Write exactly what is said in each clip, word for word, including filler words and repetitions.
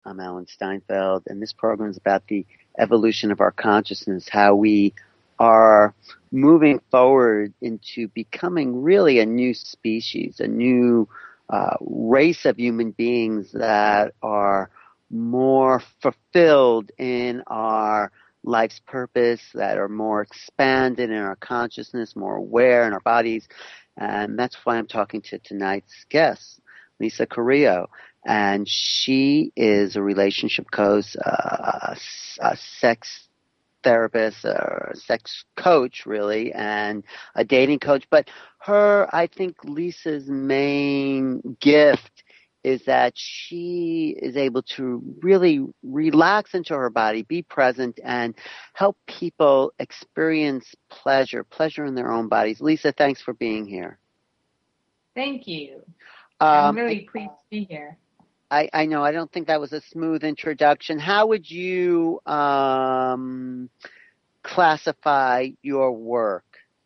I'm Alan Steinfeld, and this program is about the evolution of our consciousness, how we are moving forward into becoming really a new species, a new uh, race of human beings that are more fulfilled in our life's purpose, that are more expanded in our consciousness, more aware in our bodies. And that's why I'm talking to tonight's guest, Lisa Carrillo. And she is a relationship coach, uh, a sex therapist, or sex coach, really, and a dating coach. But her, I think Lisa's main gift is that she is able to really relax into her body, be present, and help people experience pleasure, pleasure in their own bodies. Lisa, thanks for being here. Thank you. Um, I'm really pleased to be here. I, I know, I don't think that was a smooth introduction. How would you um, classify your work?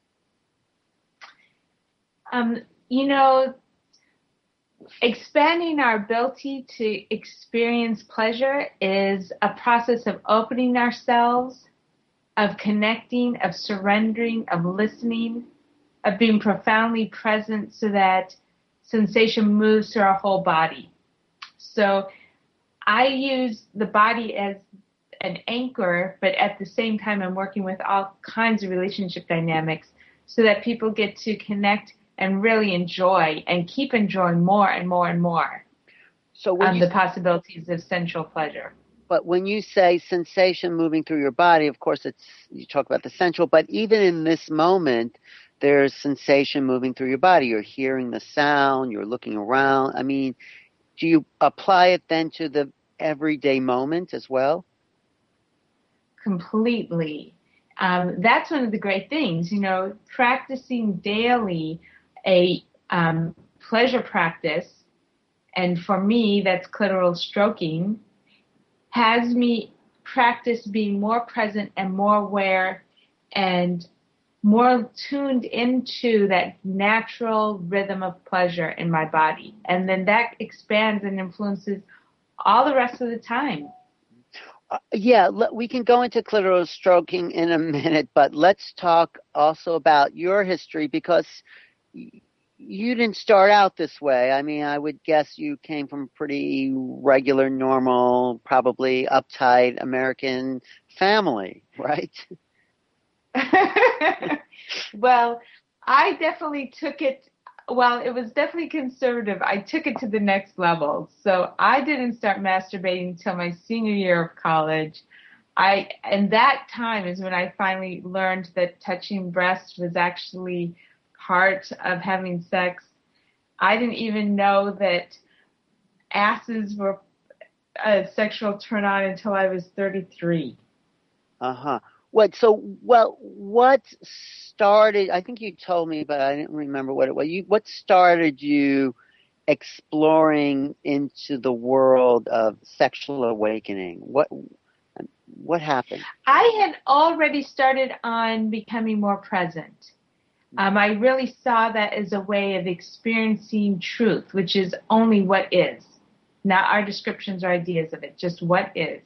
Um, you know, expanding our ability to experience pleasure is a process of opening ourselves, of connecting, of surrendering, of listening, of being profoundly present so that sensation moves through our whole body. So I use the body as an anchor, but at the same time I'm working with all kinds of relationship dynamics so that people get to connect and really enjoy and keep enjoying more and more and more so on you, the possibilities of sensual pleasure. But when you say sensation moving through your body, of course, it's you talk about the sensual, but even in this moment, there's sensation moving through your body. You're hearing the sound, you're looking around. I mean, do you apply it then to the everyday moment as well? Completely. Um, that's one of the great things, you know, practicing daily a um, pleasure practice, and for me, that's clitoral stroking, has me practice being more present and more aware and more tuned into that natural rhythm of pleasure in my body. And then that expands and influences all the rest of the time. Uh, yeah, we can go into clitoral stroking in a minute, but let's talk also about your history, because you didn't start out this way. I mean, I would guess you came from a pretty regular, normal, probably uptight American family, right? Well, I definitely took it, well, it was definitely conservative. I took it to the next level. So I didn't start masturbating until my senior year of college. I, and that time is when I finally learned that touching breasts was actually part of having sex. I didn't even know that asses were a sexual turn on until I was thirty-three. Uh-huh. What, so, well, what started, I think you told me, but I didn't remember what it was. You, what started you exploring into the world of sexual awakening? What, what happened? I had already started on becoming more present. Um, I really saw that as a way of experiencing truth, which is only what is, not our descriptions or ideas of it, just what is.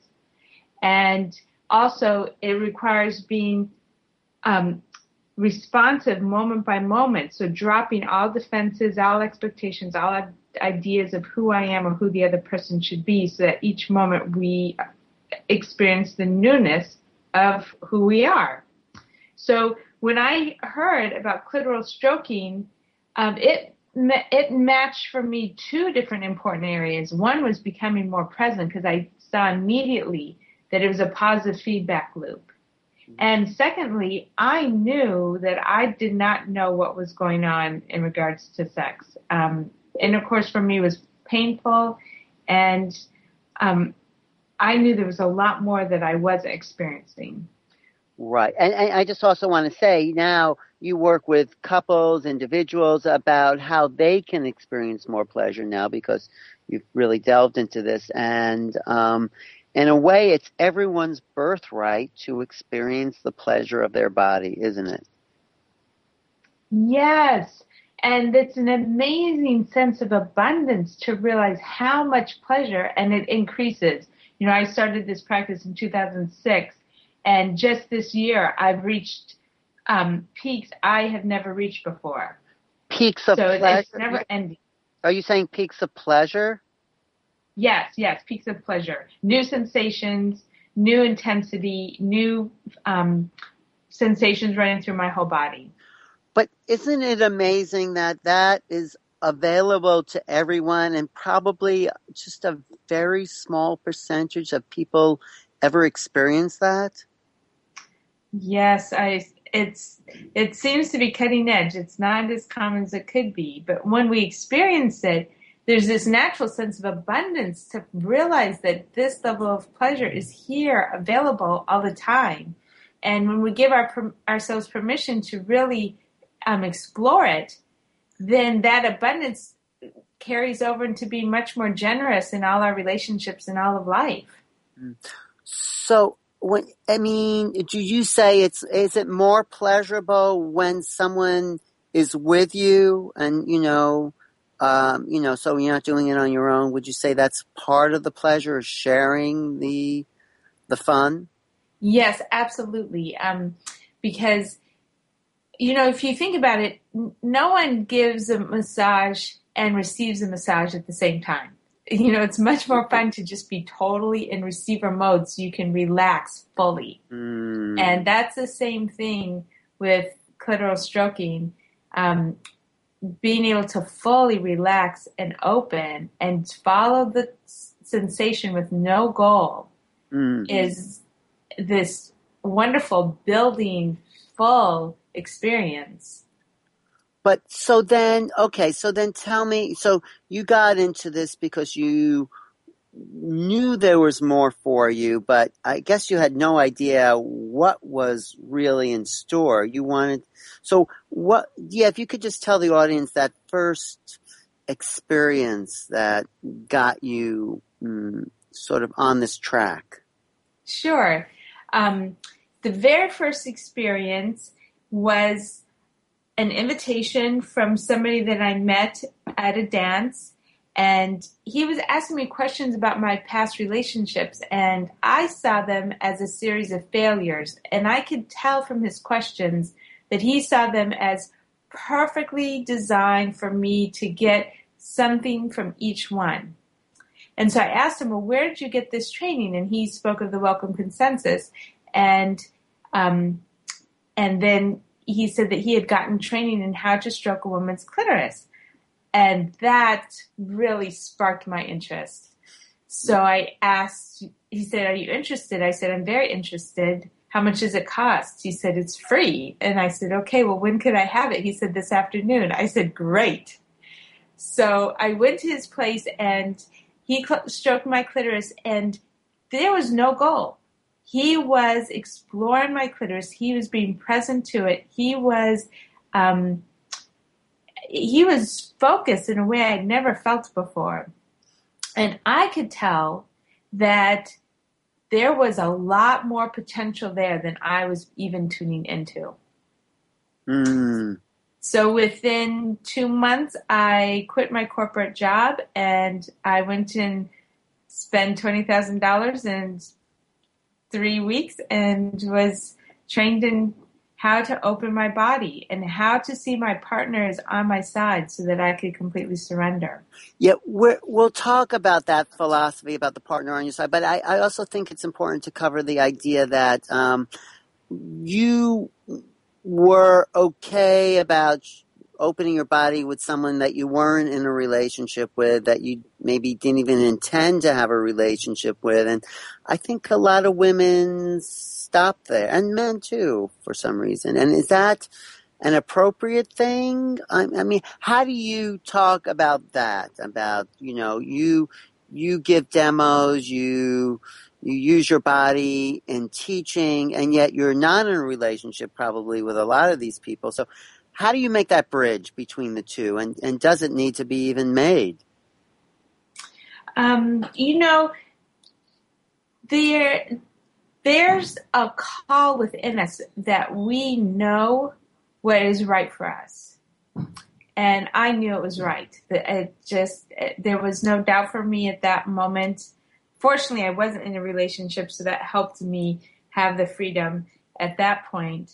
And also, it requires being um, responsive moment by moment, so dropping all defenses, all expectations, all ideas of who I am or who the other person should be, so that each moment we experience the newness of who we are. So when I heard about clitoral stroking, um, it it matched for me two different important areas. One was becoming more present, because I saw immediately that it was a positive feedback loop. And secondly, I knew that I did not know what was going on in regards to sex. Um, and of course, for me, it was painful, and um, I knew there was a lot more that I was experiencing. Right. And, and I just also want to say, now you work with couples, individuals, about how they can experience more pleasure now, because you've really delved into this. And um, in a way, it's everyone's birthright to experience the pleasure of their body, isn't it? Yes. And it's an amazing sense of abundance to realize how much pleasure, and it increases. You know, I started this practice in two thousand six, and just this year I've reached um, peaks I have never reached before. Peaks of so pleasure? It's never ending. Are you saying peaks of pleasure? Yes, yes, peaks of pleasure. New sensations, new intensity, new um, sensations running through my whole body. But isn't it amazing that that is available to everyone, and probably just a very small percentage of people ever experience that? Yes, I. It's it seems to be cutting edge. It's not as common as it could be, but when we experience it, there's this natural sense of abundance to realize that this level of pleasure is here, available all the time. And when we give our ourselves permission to really um, explore it, then that abundance carries over into being much more generous in all our relationships and all of life. So, when, I mean, do you say it's, is it more pleasurable when someone is with you and, you know, um, you know, so you're not doing it on your own? Would you say that's part of the pleasure, is sharing the, the fun? Yes, absolutely. Um, because, you know, if you think about it, no one gives a massage and receives a massage at the same time. You know, it's much more fun to just be totally in receiver mode so you can relax fully. Mm. And that's the same thing with clitoral stroking. Um, being able to fully relax and open and follow the sensation with no goal mm. is this wonderful building full experience. But so then, okay, so then tell me, so you got into this because you knew there was more for you, but I guess you had no idea what was really in store. You wanted, so what, yeah, if you could just tell the audience that first experience that got you mm, sort of on this track. Sure. Um, the very first experience was an invitation from somebody that I met at a dance, and he was asking me questions about my past relationships, and I saw them as a series of failures, and I could tell from his questions that he saw them as perfectly designed for me to get something from each one. And so I asked him, well, where did you get this training? And he spoke of the Welcome Consensus, and um, and then he said that he had gotten training in how to stroke a woman's clitoris. And that really sparked my interest. So I asked, he said, are you interested? I said, I'm very interested. How much does it cost? He said, it's free. And I said, okay, well, when could I have it? He said, this afternoon. I said, great. So I went to his place and he stroked my clitoris, and there was no goal. He was exploring my clitoris. He was being present to it. He was, um, he was focused in a way I'd never felt before. And I could tell that there was a lot more potential there than I was even tuning into. Mm. So within two months, I quit my corporate job and I went and spent twenty thousand dollars in three weeks and was trained in how to open my body and how to see my partners on my side so that I could completely surrender. Yeah, we're, we'll talk about that philosophy about the partner on your side, but I, I also think it's important to cover the idea that um, you were okay about opening your body with someone that you weren't in a relationship with, that you maybe didn't even intend to have a relationship with. And I think a lot of women stop there, and men too, for some reason. And is that an appropriate thing? I, I mean, how do you talk about that? About, you know, you you give demos, you you use your body in teaching, and yet you're not in a relationship probably with a lot of these people. So how do you make that bridge between the two, and, and does it need to be even made? Um, you know, there there's a call within us that we know what is right for us. And I knew it was right. It just, it, there was no doubt for me at that moment. Fortunately, I wasn't in a relationship, so that helped me have the freedom at that point.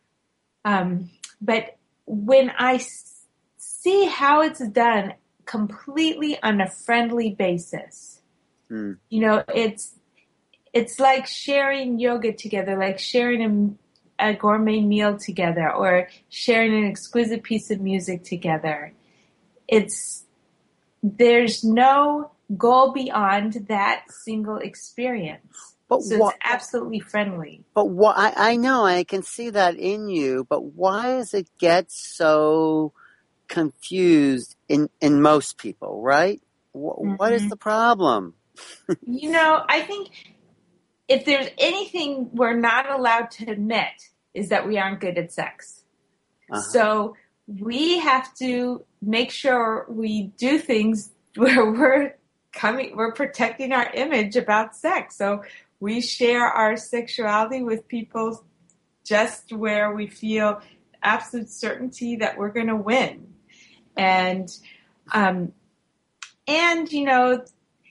Um, but when I s- see how it's done completely on a friendly basis, mm. you know, it's it's like sharing yoga together, like sharing a, a gourmet meal together, or sharing an exquisite piece of music together. It's there's no goal beyond that single experience. But so wh- it's absolutely friendly. But why? I, I know I can see that in you. But why does it get so confused in in most people? Right? Wh- mm-hmm. What is the problem? You know, I think if there's anything we're not allowed to admit is that we aren't good at sex. Uh-huh. So we have to make sure we do things where we're coming, we're protecting our image about sex. So we share our sexuality with people just where we feel absolute certainty that we're going to win. And, um, and, you know,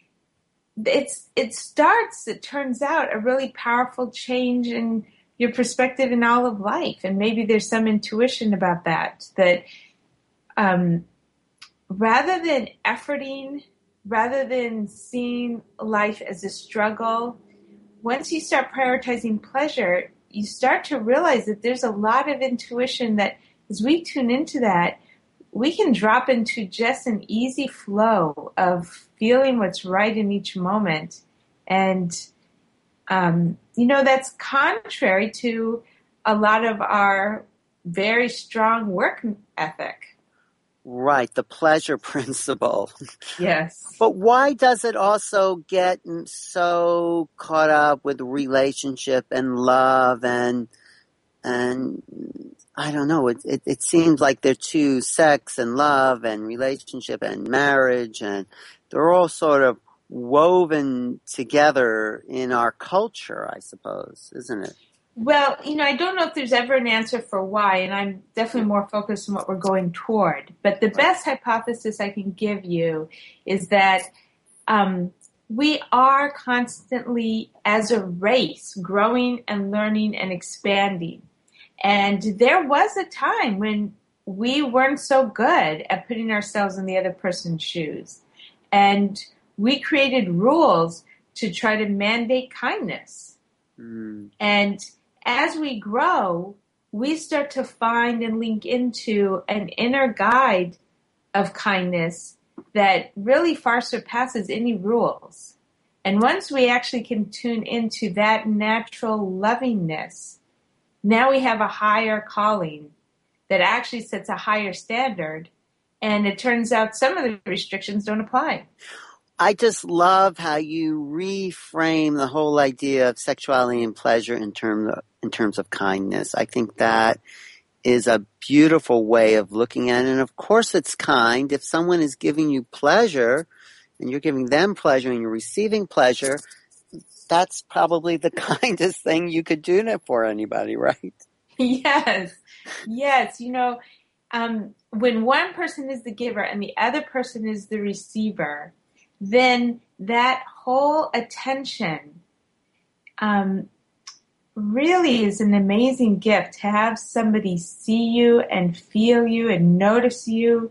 it's, it starts, it turns out, a really powerful change in your perspective in all of life. And maybe there's some intuition about that, that, um, rather than efforting, rather than seeing life as a struggle, once you start prioritizing pleasure, you start to realize that there's a lot of intuition that as we tune into that, we can drop into just an easy flow of feeling what's right in each moment. And, um, you know, that's contrary to a lot of our very strong work ethic. Right, the pleasure principle. Yes. But why does it also get so caught up with relationship and love and and I don't know, it, it it seems like they're two, sex and love and relationship and marriage, and they're all sort of woven together in our culture, I suppose, isn't it? Well, you know, I don't know if there's ever an answer for why, and I'm definitely more focused on what we're going toward. But the best hypothesis I can give you is that um, we are constantly, as a race, growing and learning and expanding. And there was a time when we weren't so good at putting ourselves in the other person's shoes. And we created rules to try to mandate kindness. Mm. And as we grow, we start to find and link into an inner guide of kindness that really far surpasses any rules. And once we actually can tune into that natural lovingness, now we have a higher calling that actually sets a higher standard. And it turns out some of the restrictions don't apply. I just love how you reframe the whole idea of sexuality and pleasure in terms of, in terms of kindness. I think that is a beautiful way of looking at it. And of course it's kind. If someone is giving you pleasure and you're giving them pleasure and you're receiving pleasure, that's probably the kindest thing you could do for anybody, right? Yes. Yes. You know, um, when one person is the giver and the other person is the receiver, then that whole attention um, really is an amazing gift to have somebody see you and feel you and notice you.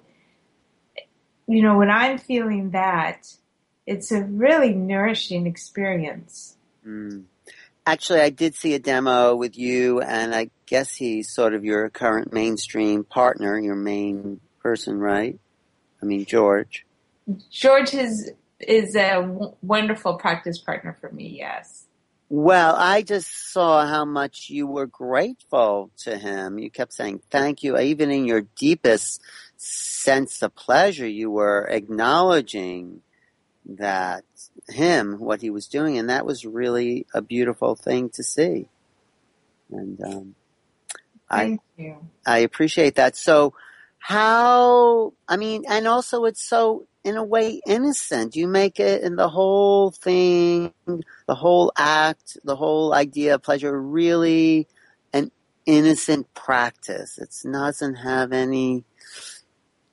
You know, when I'm feeling that, it's a really nourishing experience. Mm. Actually, I did see a demo with you, and I guess he's sort of your current mainstream partner, your main person, right? I mean, George. George is is a w- wonderful practice partner for me, yes. Well, I just saw how much you were grateful to him. You kept saying thank you. Even in your deepest sense of pleasure, you were acknowledging that him, what he was doing, and that was really a beautiful thing to see. And um, thank I, you. I appreciate that. So how, I mean, and also it's so, in a way, innocent. You make it in the whole thing, the whole act, the whole idea of pleasure, really an innocent practice. It doesn't have any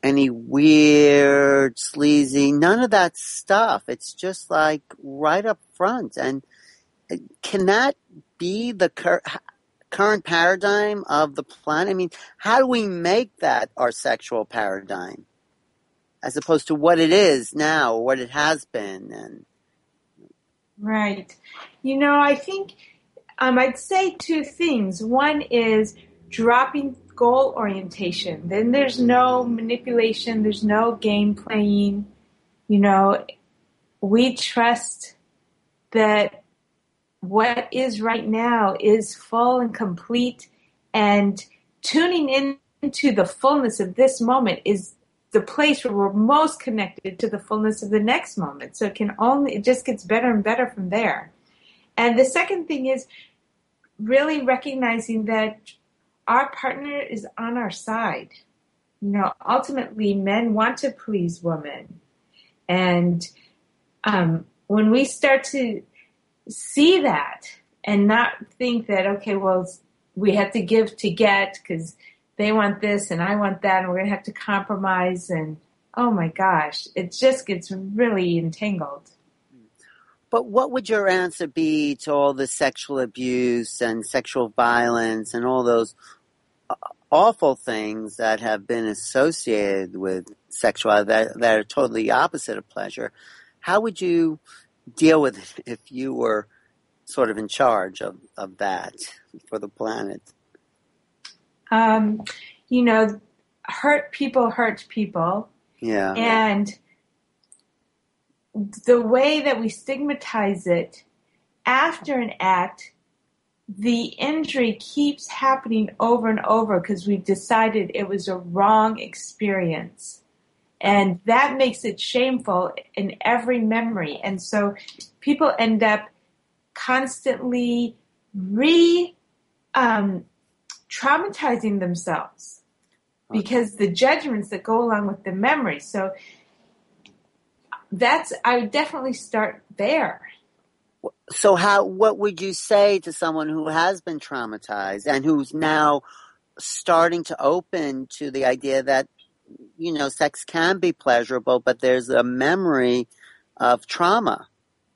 any weird, sleazy, none of that stuff. It's just like right up front. And can that be the cur- current paradigm of the planet? I mean, how do we make that our sexual paradigm as opposed to what it is now or what it has been? And Right. You know, I think um, I'd say two things. One is dropping goal orientation. Then there's no manipulation. There's no game playing. You know, we trust that what is right now is full and complete, and tuning in into the fullness of this moment is the place where we're most connected to the fullness of the next moment. So it can only, it just gets better and better from there. And the second thing is really recognizing that our partner is on our side. You know, ultimately men want to please women. And um, when we start to see that and not think that, okay, well, we have to give to get because they want this and I want that and we're going to have to compromise, and oh my gosh, it just gets really entangled. But what would your answer be to all the sexual abuse and sexual violence and all those awful things that have been associated with sexuality that, that are totally opposite of pleasure? How would you deal with it if you were sort of in charge of, of that for the planet? Um, you know, hurt people hurt people. Yeah. And the way that we stigmatize it, after an act, the injury keeps happening over and over because we've decided it was a wrong experience. And that makes it shameful in every memory. And so people end up constantly re um, traumatizing themselves because the judgments that go along with the memory. So that's, I would definitely start there. So how, what would you say to someone who has been traumatized and who's now starting to open to the idea that, you know, sex can be pleasurable, but there's a memory of trauma?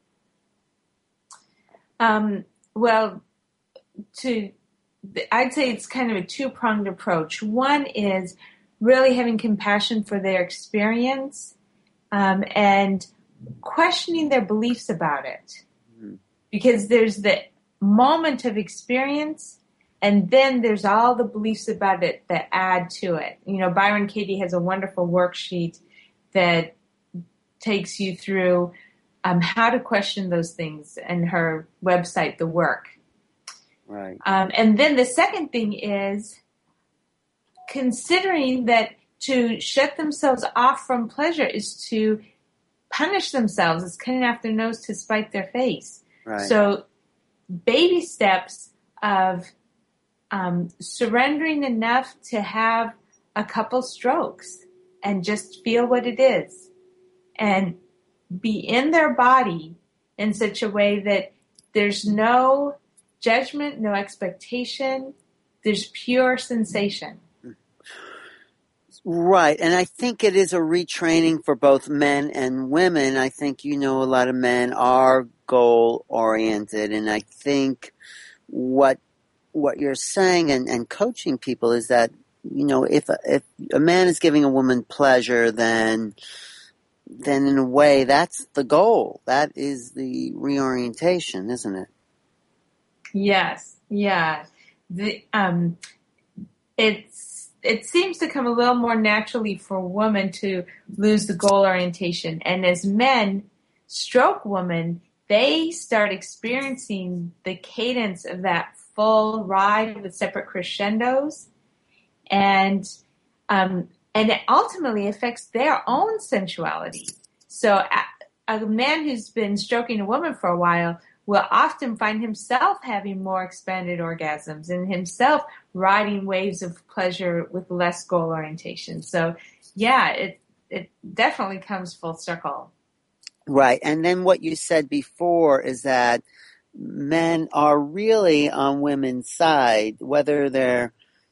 Um, well, to, I'd say it's kind of a two-pronged approach. One is really having compassion for their experience um, and questioning their beliefs about it. Mm-hmm. Because there's the moment of experience, and then there's all the beliefs about it that add to it. You know, Byron Katie has a wonderful worksheet that takes you through um, how to question those things, and her website, The Work. Right. Um, and then the second thing is considering that to shut themselves off from pleasure is to punish themselves. It's cutting off their nose to spite their face. Right. So baby steps of um, surrendering enough to have a couple strokes and just feel what it is and be in their body in such a way that there's no judgment, no expectation. There's pure sensation. Right. And I think it is a retraining for both men and women. I think, you know, a lot of men are goal oriented. And I think what what you're saying and, and coaching people is that, you know, if a, if a man is giving a woman pleasure, then then in a way that's the goal. That is the reorientation, isn't it? Yes. Yeah. The um it's it seems to come a little more naturally for women to lose the goal orientation. And as men stroke women, they start experiencing the cadence of that full ride with separate crescendos. And um, and it ultimately affects their own sensuality. So a, a man who's been stroking a woman for a while will often find himself having more expanded orgasms and himself riding waves of pleasure with less goal orientation. So, yeah, it it definitely comes full circle. Right. And then what you said before is that men are really on women's side, whether they're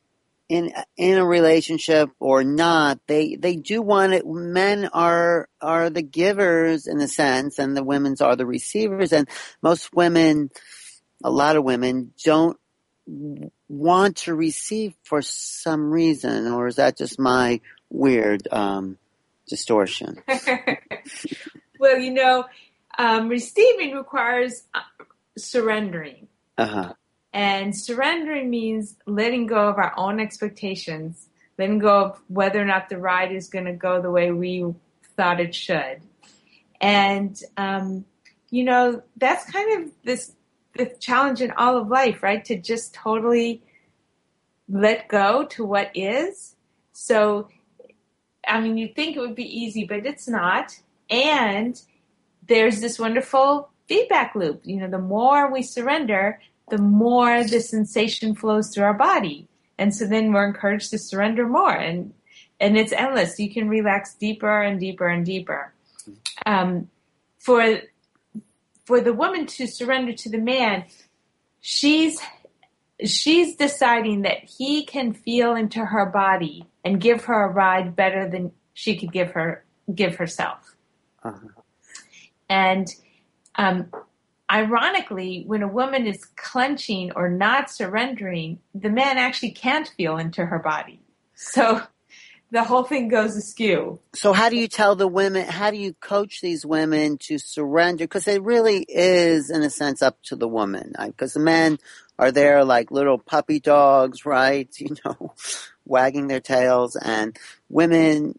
in in a relationship or not, they they do want it. Men are are the givers in a sense, and the women's are the receivers. And most women, a lot of women, don't want to receive for some reason. Or is that just my weird um, distortion? Well, you know, um, receiving requires surrendering. Uh-huh. And surrendering means letting go of our own expectations, letting go of whether or not the ride is going to go the way we thought it should. And, um, you know, that's kind of this, this challenge in all of life, right? To just totally let go to what is. So, I mean, you'd think it would be easy, but it's not. And there's this wonderful feedback loop. You know, the more we surrender, the more the sensation flows through our body. And so then we're encouraged to surrender more. And and it's endless. You can relax deeper and deeper and deeper. Um, for for the woman to surrender to the man, she's she's deciding that he can feel into her body and give her a ride better than she could give her give herself. Uh-huh. And um ironically, when a woman is clenching or not surrendering, the man actually can't feel into her body. So the whole thing goes askew. So how do you tell the women, how do you coach these women to surrender? Because it really is, in a sense, up to the woman. Because the men are there like little puppy dogs, right? You know, wagging their tails. And women...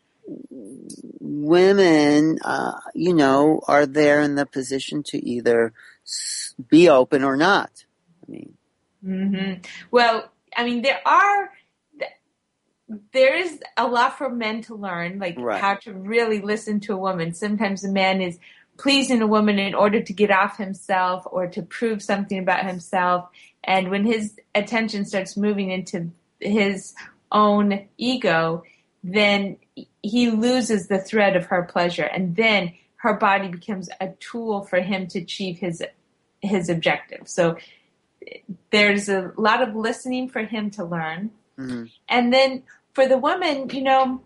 Women, uh, you know, are there in the position to either be open or not. I mean, mm-hmm. Well, I mean, there are, there is a lot for men to learn, like right. how to really listen to a woman. Sometimes a man is pleasing a woman in order to get off himself or to prove something about himself. And when his attention starts moving into his own ego, then he loses the thread of her pleasure, and then her body becomes a tool for him to achieve his his objective. So there's a lot of listening for him to learn. Mm-hmm. And then for the woman, you know,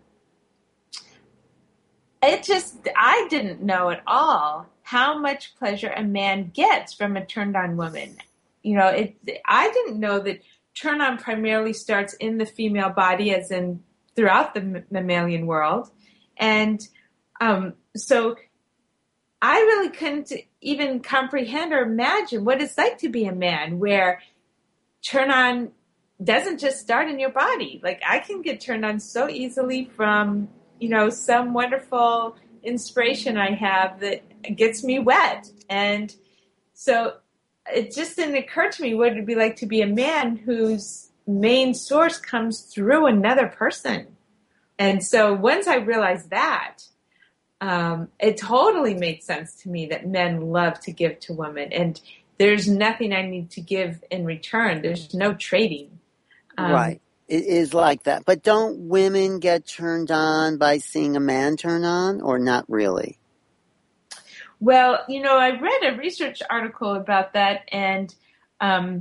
it just, I didn't know at all how much pleasure a man gets from a turned on woman. You know, it, I didn't know that turn on primarily starts in the female body, as in throughout the mammalian world. And um, so I really couldn't even comprehend or imagine what it's like to be a man where turn on doesn't just start in your body. Like I can get turned on so easily from, you know, some wonderful inspiration I have that gets me wet. And so it just didn't occur to me what it'd be like to be a man whose main source comes through another person. And so once I realized that, um, it totally made sense to me that men love to give to women. And there's nothing I need to give in return. There's no trading. Um, right. It is like that. But don't women get turned on by seeing a man turn on, or not really? Well, you know, I read a research article about that, and um,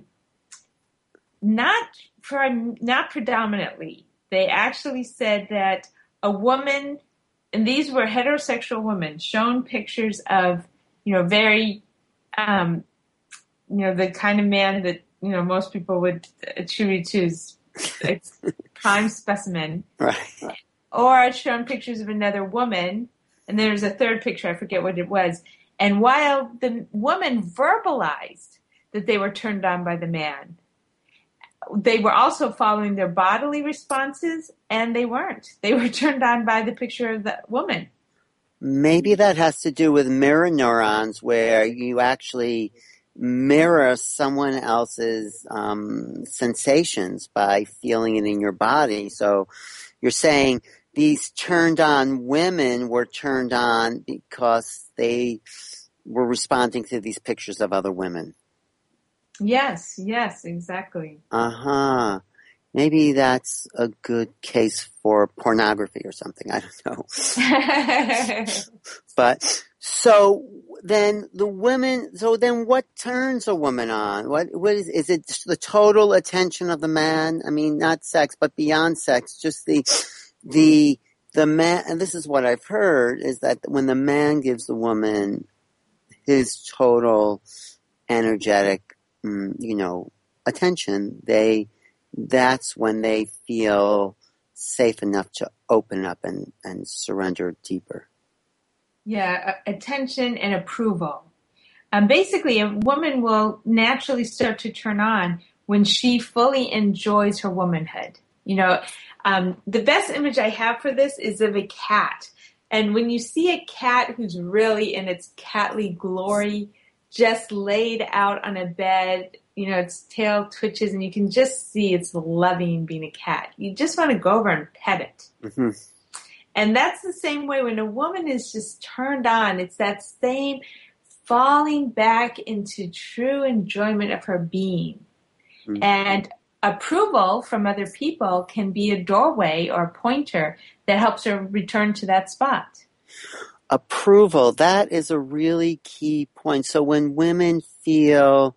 not for, not predominantly. They actually said that a woman, and these were heterosexual women, shown pictures of, you know, very, um, you know, the kind of man that, you know, most people would attribute to as a prime specimen. Right. Or shown pictures of another woman, and there's a third picture, I forget what it was. And while the woman verbalized that they were turned on by the man, they were also following their bodily responses, and they weren't. They were turned on by the picture of the woman. Maybe that has to do with mirror neurons, where you actually mirror someone else's um, sensations by feeling it in your body. So you're saying these turned on women were turned on because they were responding to these pictures of other women. Yes, yes, exactly. Uh-huh. maybe that's a good case for pornography or something. I don't know. But so then the women, so then what turns a woman on? What, what is, is it just the total attention of the man? I mean, not sex, but beyond sex, just the, the, the man, and this is what I've heard, is that when the man gives the woman his total energetic, you know, attention, they, that's when they feel safe enough to open up and, and surrender deeper. Yeah, attention and approval. Um, basically, a woman will naturally start to turn on when she fully enjoys her womanhood. You know, um, the best image I have for this is of a cat. And when you see a cat who's really in its catly glory, just laid out on a bed, you know, its tail twitches and you can just see it's loving being a cat. You just want to go over and pet it. Mm-hmm. And that's the same way when a woman is just turned on. It's that same falling back into true enjoyment of her being. Mm-hmm. And approval from other people can be a doorway or a pointer that helps her return to that spot. Approval, that is a really key point. So when women feel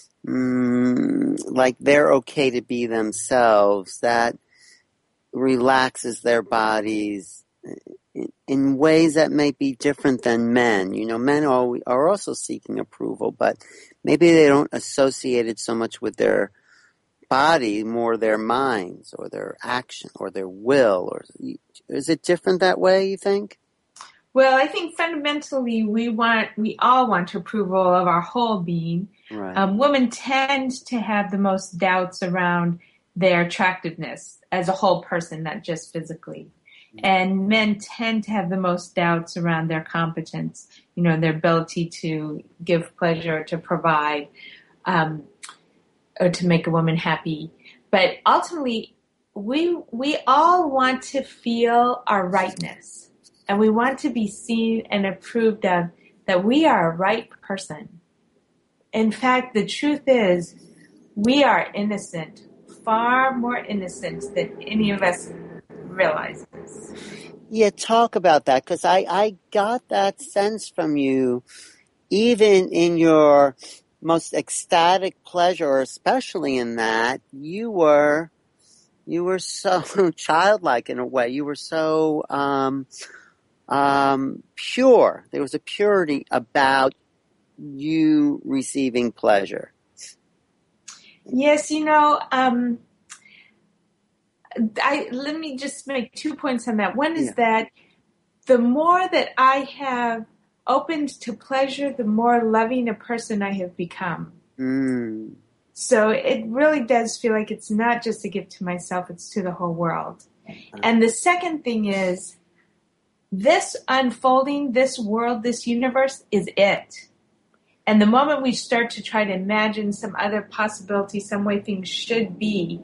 mm, like they're okay to be themselves, that relaxes their bodies in, in ways that may be different than men. You know, men are, are also seeking approval, but maybe they don't associate it so much with their body, more their minds or their action or their will. Or is it different that way, you think? Well, I think fundamentally we want, we all want approval of our whole being. Right. Um, women tend to have the most doubts around their attractiveness as a whole person, not just physically. Mm-hmm. And men tend to have the most doubts around their competence, you know, their ability to give pleasure, to provide, um, or to make a woman happy. But ultimately, we we all want to feel our rightness. And we want to be seen and approved of that we are a right person. In fact, the truth is, we are innocent, far more innocent than any of us realizes. Yeah, talk about that, because I, I got that sense from you, even in your most ecstatic pleasure, especially in that, you were, you were so childlike in a way. You were so, um, Um, pure. There was a purity about you receiving pleasure. Yes, you know, um, I, let me just make two points on that. One is yeah. that the more that I have opened to pleasure, the more loving a person I have become. Mm. So it really does feel like it's not just a gift to myself, it's to the whole world. Uh-huh. And the second thing is, this unfolding, this world, this universe is it. And the moment we start to try to imagine some other possibility, some way things should be,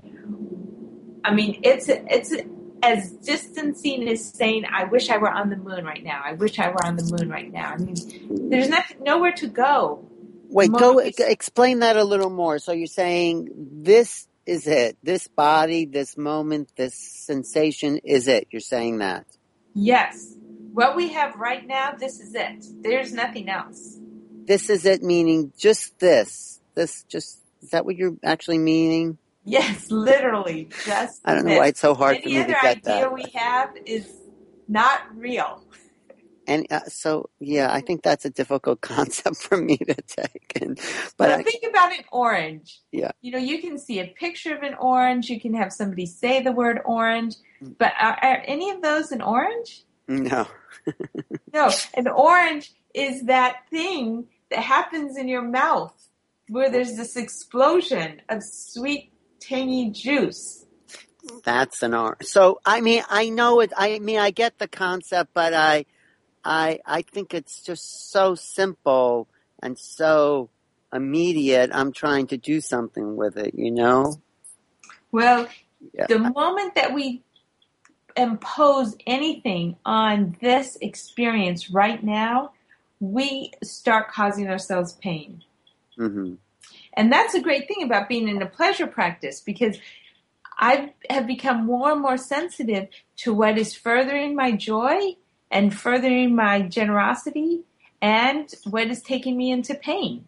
I mean, it's it's as distancing as saying, I wish I were on the moon right now. I wish I were on the moon right now. I mean, there's nothing, nowhere to go. Wait, go we, explain that a little more. So you're saying this is it. This body, this moment, this sensation is it. You're saying that. Yes. What we have right now, this is it. There's nothing else. This is it, meaning just this. This just, is that what you're actually meaning? Yes, literally. Just I don't know this. why it's so hard Any for me to get that. Any other idea we have is not real. And uh, so, yeah, I think that's a difficult concept for me to take. And, but well, I, think about an orange. Yeah. You know, you can see a picture of an orange. You can have somebody say the word orange. But are, are any of those an orange? No. No, an orange is that thing that happens in your mouth where there's this explosion of sweet, tangy juice. That's an orange. So, I mean, I know it. I mean, I get the concept, but I, I, I think it's just so simple and so immediate. I'm trying to do something with it, you know? Well, yeah. The moment that we impose anything on this experience right now, we start causing ourselves pain. Mm-hmm. And that's a great thing about being in a pleasure practice, because I have become more and more sensitive to what is furthering my joy and furthering my generosity and what is taking me into pain.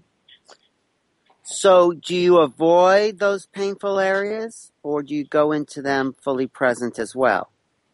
So do you avoid those painful areas, or do you go into them fully present as well?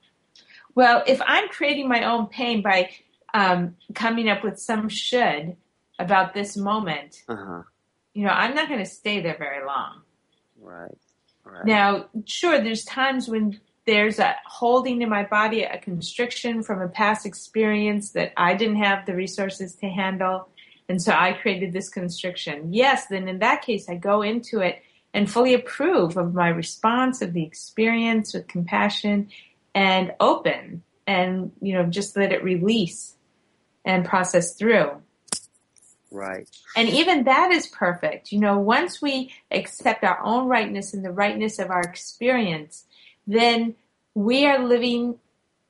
Well, if I'm creating my own pain by um, coming up with some should about this moment, Uh-huh. you know, I'm not going to stay there very long. Right. Right. Now, sure, there's times when there's a holding in my body, a constriction from a past experience that I didn't have the resources to handle, and so I created this constriction. Yes, then in that case, I go into it and fully approve of my response of the experience with compassion and open and, you know, just let it release and process through. Right. And even that is perfect. You know, once we accept our own rightness and the rightness of our experience, then we are living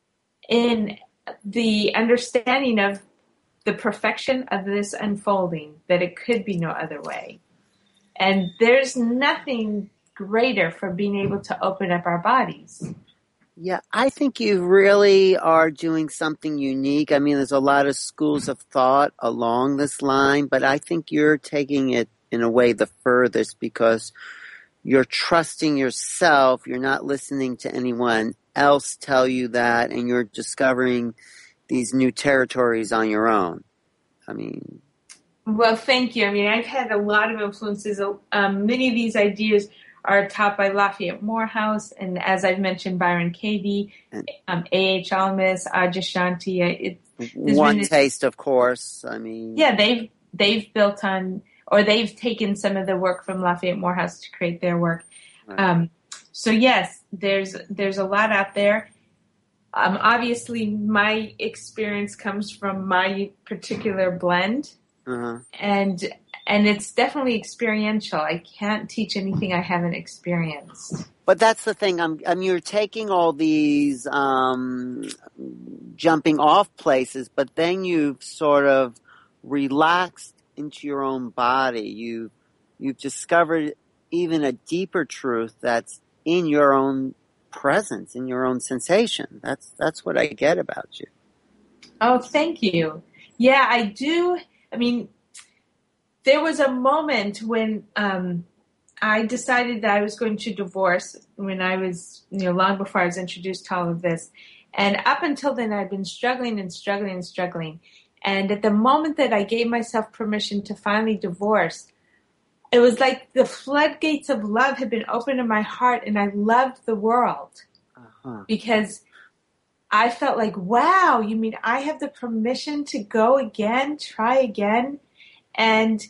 in the understanding of the perfection of this unfolding, that it could be no other way. And there's nothing greater for being able to open up our bodies. Yeah, I think you really are doing something unique. I mean, there's a lot of schools of thought along this line, but I think you're taking it in a way the furthest because you're trusting yourself. You're not listening to anyone else tell you that, and you're discovering these new territories on your own. I mean... Well, thank you. I mean, I've had a lot of influences. Um, many of these ideas are taught by Lafayette Morehouse, and as I've mentioned, Byron Katie, um, A H Almas, Adyashanti. One Taste, of course. I mean, yeah, they've they've built on, or they've taken some of the work from Lafayette Morehouse to create their work. Right. Um, so yes, there's there's a lot out there. Um, obviously, my experience comes from my particular blend, uh-huh. and. And it's definitely experiential. I can't teach anything I haven't experienced. But that's the thing. I'm, I mean, you're taking all these um, jumping off places, but then you've sort of relaxed into your own body. You, you've discovered even a deeper truth that's in your own presence, in your own sensation. That's that's what I get about you. Oh, thank you. Yeah, I do. I mean... There was a moment when um, I decided that I was going to divorce when I was, you know, long before I was introduced to all of this. And up until then, I'd been struggling and struggling and struggling. And at the moment that I gave myself permission to finally divorce, it was like the floodgates of love had been opened in my heart, and I loved the world. Uh-huh. Because I felt like, wow, you mean I have the permission to go again, try again? And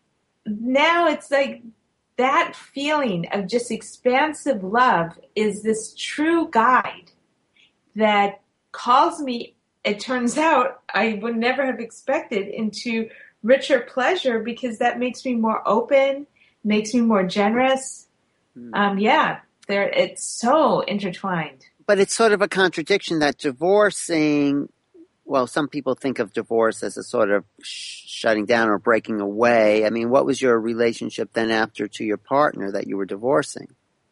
now it's like that feeling of just expansive love is this true guide that calls me, it turns out, I would never have expected, into richer pleasure, because that makes me more open, makes me more generous. Mm. Um, yeah, there, it's so intertwined. But it's sort of a contradiction that divorcing... Well, some people think of divorce as a sort of sh- shutting down or breaking away. I mean, what was your relationship then after to your partner that you were divorcing?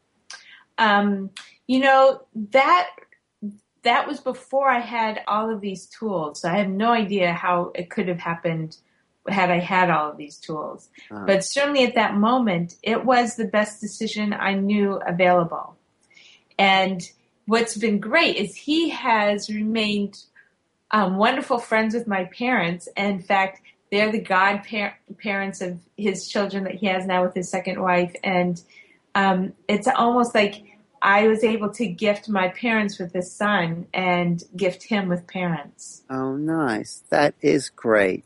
Um, you know, that that was before I had all of these tools. So I have no idea how it could have happened had I had all of these tools. Uh-huh. But certainly at that moment, it was the best decision I knew available. And what's been great is he has remained... Um, wonderful friends with my parents. In fact, they're the godparents of his children that he has now with his second wife. And um, it's almost like I was able to gift my parents with a son and gift him with parents. Oh, nice. That is great.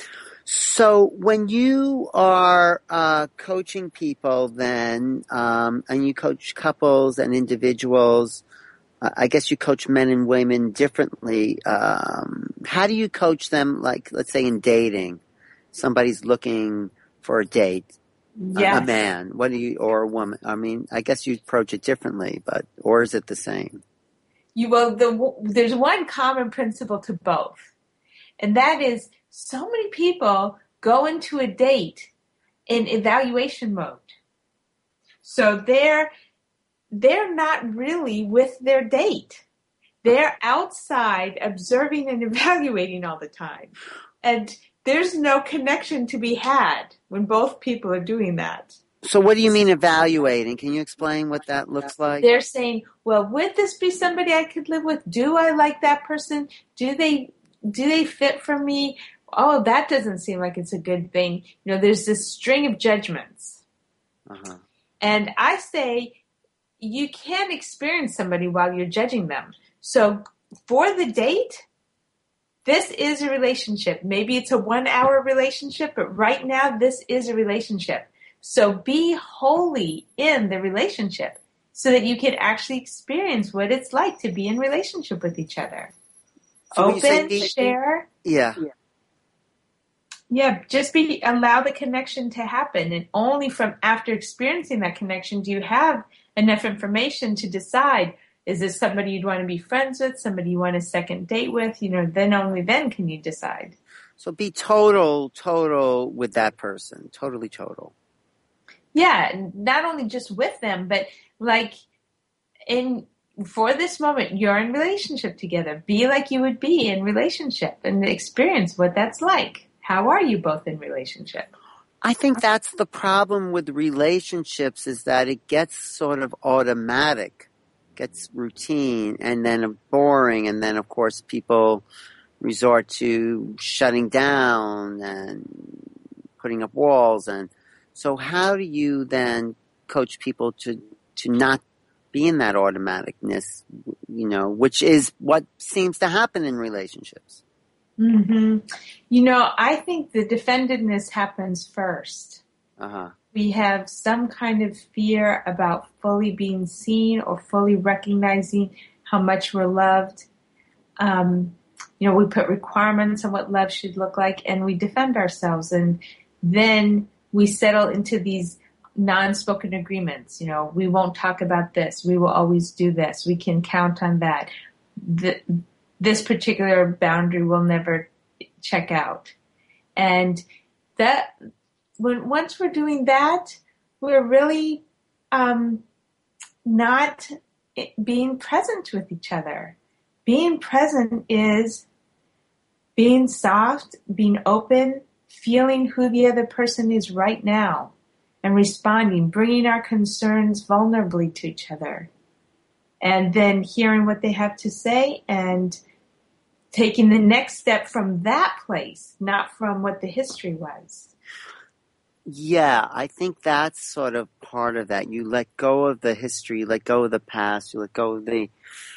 So when you are uh, coaching people then, um, and you coach couples and individuals, I guess you coach men and women differently. Um, how do you coach them, like, let's say in dating? Somebody's looking for a date, yes. a, a man, what do you, or a woman? I mean, I guess you approach it differently, but, or is it the same? You Well, the, there's one common principle to both, and that is so many people go into a date in evaluation mode. So they're they're not really with their date. They're outside observing and evaluating all the time. And there's no connection to be had when both people are doing that. So what do you mean evaluating? Can you explain what that looks like? They're saying, well, would this be somebody I could live with? Do I like that person? Do they do they fit for me? Oh, that doesn't seem like it's a good thing. You know, there's this string of judgments. Uh-huh. And I say you can't experience somebody while you're judging them. So for the date, this is a relationship. Maybe it's a one-hour relationship, but right now this is a relationship. So be wholly in the relationship so that you can actually experience what it's like to be in relationship with each other. So Open, be, share. Yeah. Yeah, just be allow the connection to happen. And only from after experiencing that connection do you have enough information to decide, is this somebody you'd want to be friends with, somebody you want a second date with? You know, then only then can you decide. So be total, total with that person. Totally total. Yeah, not only just with them, but like in for this moment, you're in relationship together. Be like you would be in relationship and experience what that's like. How are you both in relationship? I think that's the problem with relationships, is that it gets sort of automatic, gets routine, and then boring, and then of course people resort to shutting down and putting up walls. And so how do you then coach people to, to not be in that automaticness, you know, which is what seems to happen in relationships? Mm-hmm. You know, I think the defendedness happens first. Uh-huh. We have some kind of fear about fully being seen or fully recognizing how much we're loved. Um, you know, we put requirements on what love should look like, and we defend ourselves. And then we settle into these non-spoken agreements. You know, we won't talk about this. We will always do this. We can count on that. The, this particular boundary will never check out. And that, when once we're doing that, we're really um, not being present with each other. Being present is being soft, being open, feeling who the other person is right now, and responding, bringing our concerns vulnerably to each other, and then hearing what they have to say and taking the next step from that place, not from what the history was. Yeah, I think that's sort of part of that. You let go of the history, you let go of the past, you let go of the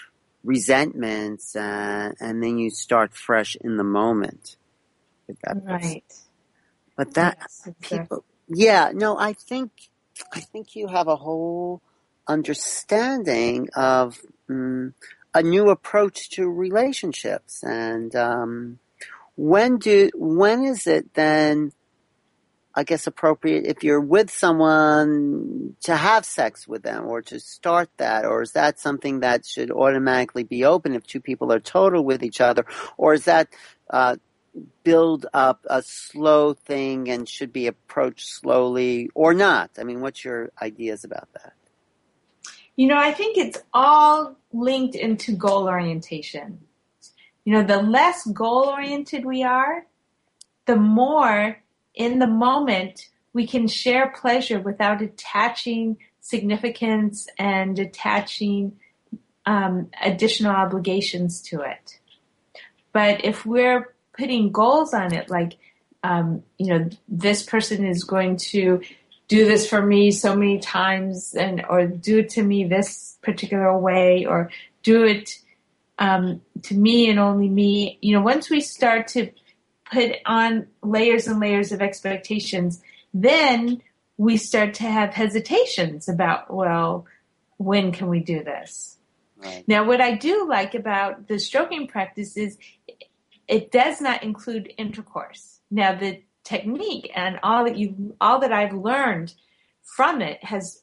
resentments, uh, and then you start fresh in the moment with that person. Right. But that Yes, exactly. people, yeah, no, I think I think you have a whole understanding of um, a new approach to relationships. And um, when do when is it then, I guess, appropriate if you're with someone to have sex with them or to start that? Or is that something that should automatically be open if two people are total with each other? Or is that uh, build up a slow thing and should be approached slowly or not? I mean, what's your ideas about that? You know, I think it's all linked into goal orientation. You know, the less goal-oriented we are, the more in the moment we can share pleasure without attaching significance and attaching um, additional obligations to it. But if we're putting goals on it, like, um, you know, this person is going to do this for me so many times, and or do it to me this particular way, or do it um, to me and only me. You know, once we start to put on layers and layers of expectations, then we start to have hesitations about, well, when can we do this? Right. Now, what I do like about the stroking practice is it does not include intercourse. Now, the technique and all that you, all that I've learned from it has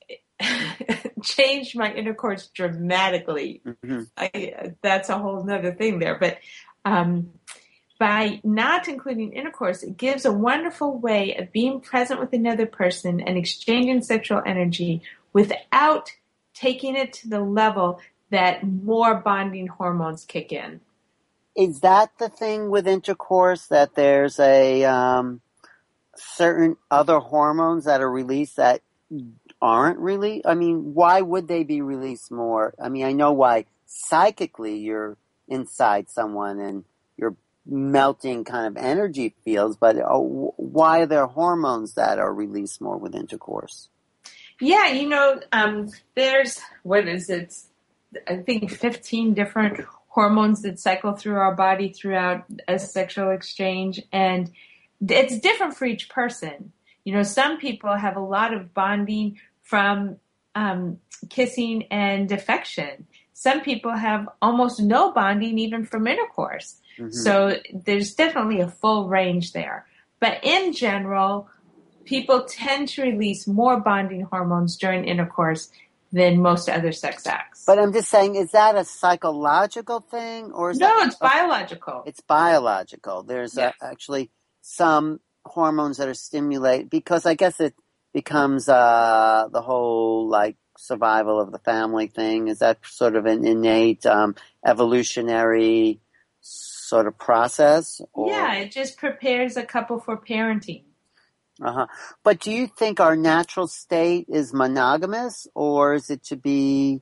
changed my intercourse dramatically. Mm-hmm. I, that's a whole nother thing there. But um, by not including intercourse, it gives a wonderful way of being present with another person and exchanging sexual energy without taking it to the level that more bonding hormones kick in. Is that the thing with intercourse, that there's a um, certain other hormones that are released that aren't really? I mean, why would they be released more? I mean, I know why psychically you're inside someone and you're melting kind of energy fields, but oh, why are there hormones that are released more with intercourse? Yeah, you know, um, there's, what is it? I think fifteen different hormones that cycle through our body throughout a sexual exchange, and it's different for each person. You know, some people have a lot of bonding from um, kissing and affection. Some people have almost no bonding even from intercourse. Mm-hmm. So there's definitely a full range there. But in general, people tend to release more bonding hormones during intercourse than most other sex acts. But I'm just saying, is that a psychological thing, or is no? that, It's biological. It's biological. There's yes. a, actually some hormones that are stimulated, because I guess it becomes uh, the whole like survival of the family thing. Is that sort of an innate um, evolutionary sort of process? Or? Yeah, it just prepares a couple for parenting. Uh-huh. But do you think our natural state is monogamous, or is it to be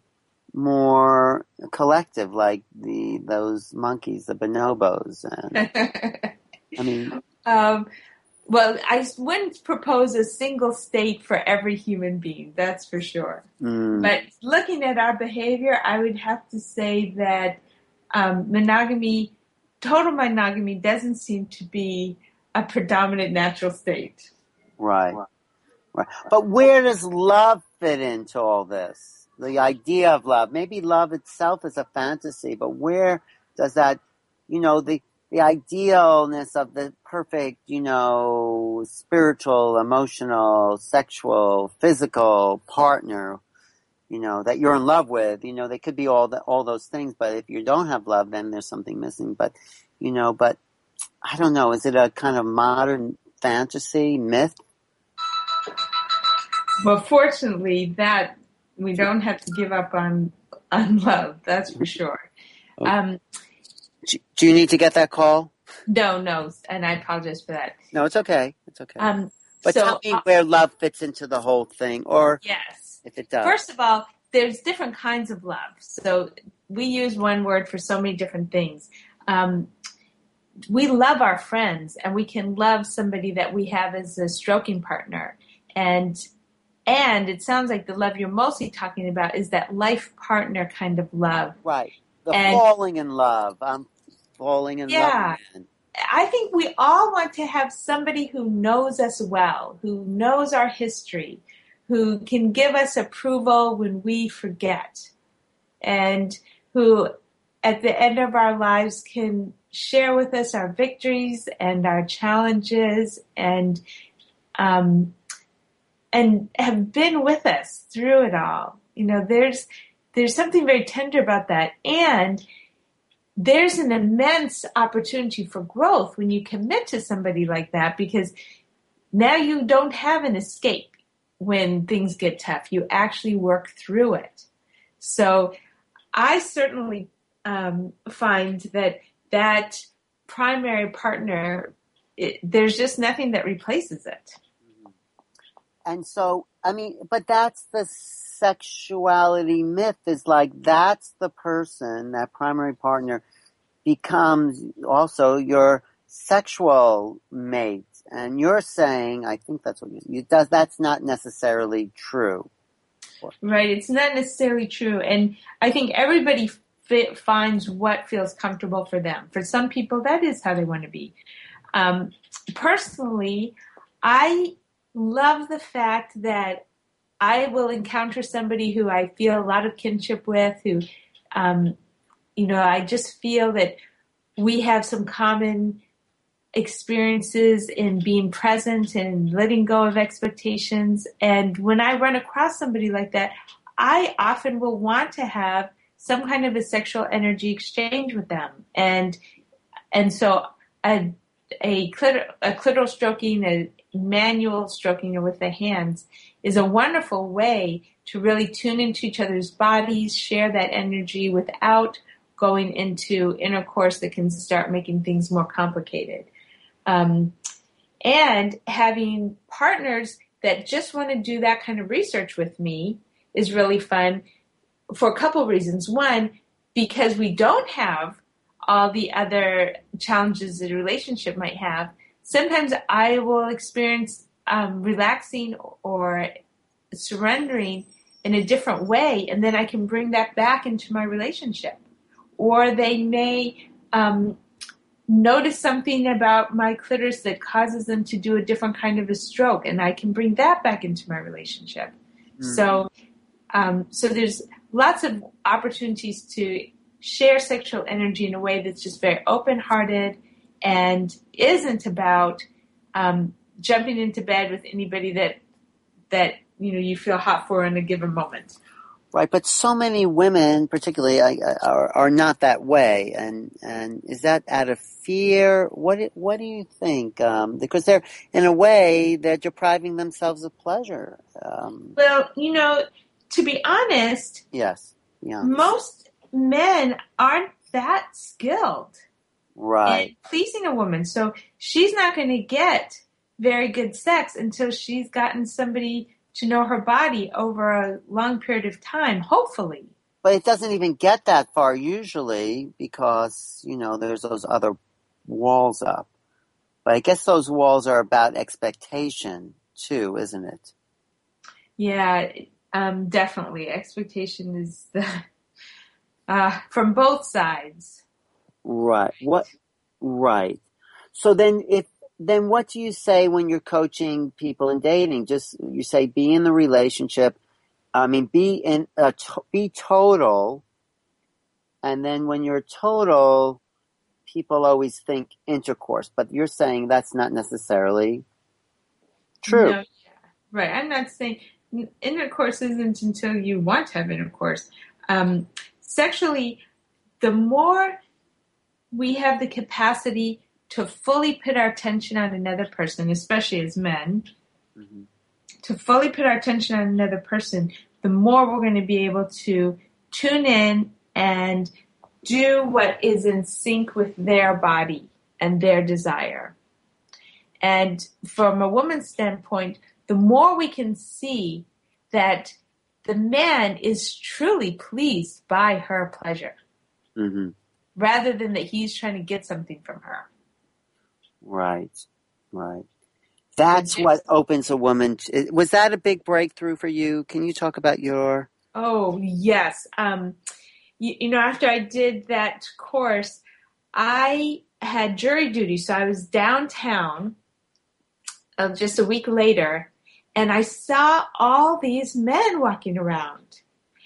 more collective, like the those monkeys, the bonobos? And I mean, um, well, I wouldn't propose a single state for every human being, that's for sure. Mm. But looking at our behavior, I would have to say that um, monogamy, total monogamy, doesn't seem to be a predominant natural state. Right. Right. But where does love fit into all this? The idea of love. Maybe love itself is a fantasy, but where does that, you know, the, the idealness of the perfect, you know, spiritual, emotional, sexual, physical partner, you know, that you're in love with, you know, they could be all the, all those things, but if you don't have love, then there's something missing. But, you know, but I don't know, is it a kind of modern fantasy, myth? Well, fortunately, that we don't have to give up on on love. That's for sure. Okay. Um, Do you need to get that call? No, no, and I apologize for that. No, it's okay. It's okay. Um, but so, tell me where love fits into the whole thing, or yes, if it does. First of all, there's different kinds of love. So we use one word for so many different things. Um, we love our friends, and we can love somebody that we have as a stroking partner. And and it sounds like the love you're mostly talking about is that life partner kind of love. Right. The and, falling in love. I'm falling in yeah, love. I think we all want to have somebody who knows us well, who knows our history, who can give us approval when we forget, and who at the end of our lives can share with us our victories and our challenges, and um, and have been with us through it all. You know, there's there's something very tender about that, and there's an immense opportunity for growth when you commit to somebody like that, because now you don't have an escape when things get tough. You actually work through it. So I certainly um, find that that primary partner, it, there's just nothing that replaces it. And so, I mean, but that's the sexuality myth, is like that's the person, that primary partner becomes also your sexual mate. And you're saying, I think that's what you, you does. That's not necessarily true. Right. It's not necessarily true. And I think everybody fit, finds what feels comfortable for them. For some people, that is how they want to be. Um, personally, I love the fact that I will encounter somebody who I feel a lot of kinship with, who, um, you know, I just feel that we have some common experiences in being present and letting go of expectations. And when I run across somebody like that, I often will want to have some kind of a sexual energy exchange with them. And and so I, a, clitor, a clitoral stroking, a manual stroking with the hands is a wonderful way to really tune into each other's bodies, share that energy without going into intercourse that can start making things more complicated. Um, and having partners that just want to do that kind of research with me is really fun for a couple of reasons. One, because we don't have all the other challenges that a relationship might have. Sometimes I will experience um, relaxing or surrendering in a different way, and then I can bring that back into my relationship. Or they may um, notice something about my clitoris that causes them to do a different kind of a stroke, and I can bring that back into my relationship. Mm-hmm. So, um, so there's lots of opportunities to share sexual energy in a way that's just very open-hearted and isn't about um, jumping into bed with anybody that that you know you feel hot for in a given moment. Right, but so many women, particularly, are are not that way, and and is that out of fear? What what do you think? Um, because they're in a way they're depriving themselves of pleasure. Um, well, you know, to be honest, yes, yeah, most men aren't that skilled, right, in pleasing a woman, so she's not going to get very good sex until she's gotten somebody to know her body over a long period of time, hopefully. But it doesn't even get that far usually because, you know, there's those other walls up. But I guess those walls are about expectation too, isn't it? Yeah, um, definitely. Expectation is the, uh, from both sides. Right. What? Right. So then if then what do you say when you're coaching people in dating? Just you say be in the relationship. I mean, be in uh, to, be total, and then when you're total, people always think intercourse, but you're saying that's not necessarily true. No, yeah. Right. I'm not saying intercourse isn't until you want to have intercourse. Um, sexually, the more we have the capacity to fully put our attention on another person, especially as men, mm-hmm. to fully put our attention on another person, the more we're going to be able to tune in and do what is in sync with their body and their desire. And from a woman's standpoint, the more we can see that the man is truly pleased by her pleasure, mm-hmm. rather than that he's trying to get something from her. Right, right. That's what opens a woman. To, was that a big breakthrough for you? Can you talk about your... Oh, yes. Um, you, you know, after I did that course, I had jury duty. So I was downtown uh, just a week later, and I saw all these men walking around.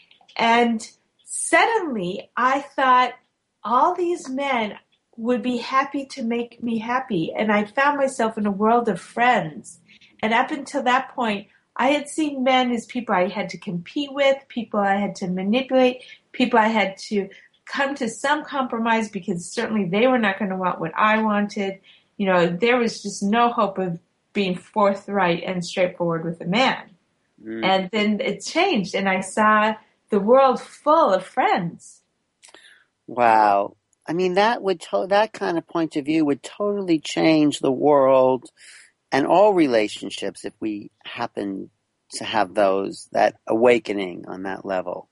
And suddenly I thought all these men would be happy to make me happy. And I found myself in a world of friends. And up until that point, I had seen men as people I had to compete with, people I had to manipulate, people I had to come to some compromise because certainly they were not going to want what I wanted. You know, there was just no hope of being forthright and straightforward with a man. Mm. And then it changed, and I saw the world full of friends. Wow. I mean, that would to- that kind of point of view would totally change the world and all relationships if we happen to have those, that awakening on that level.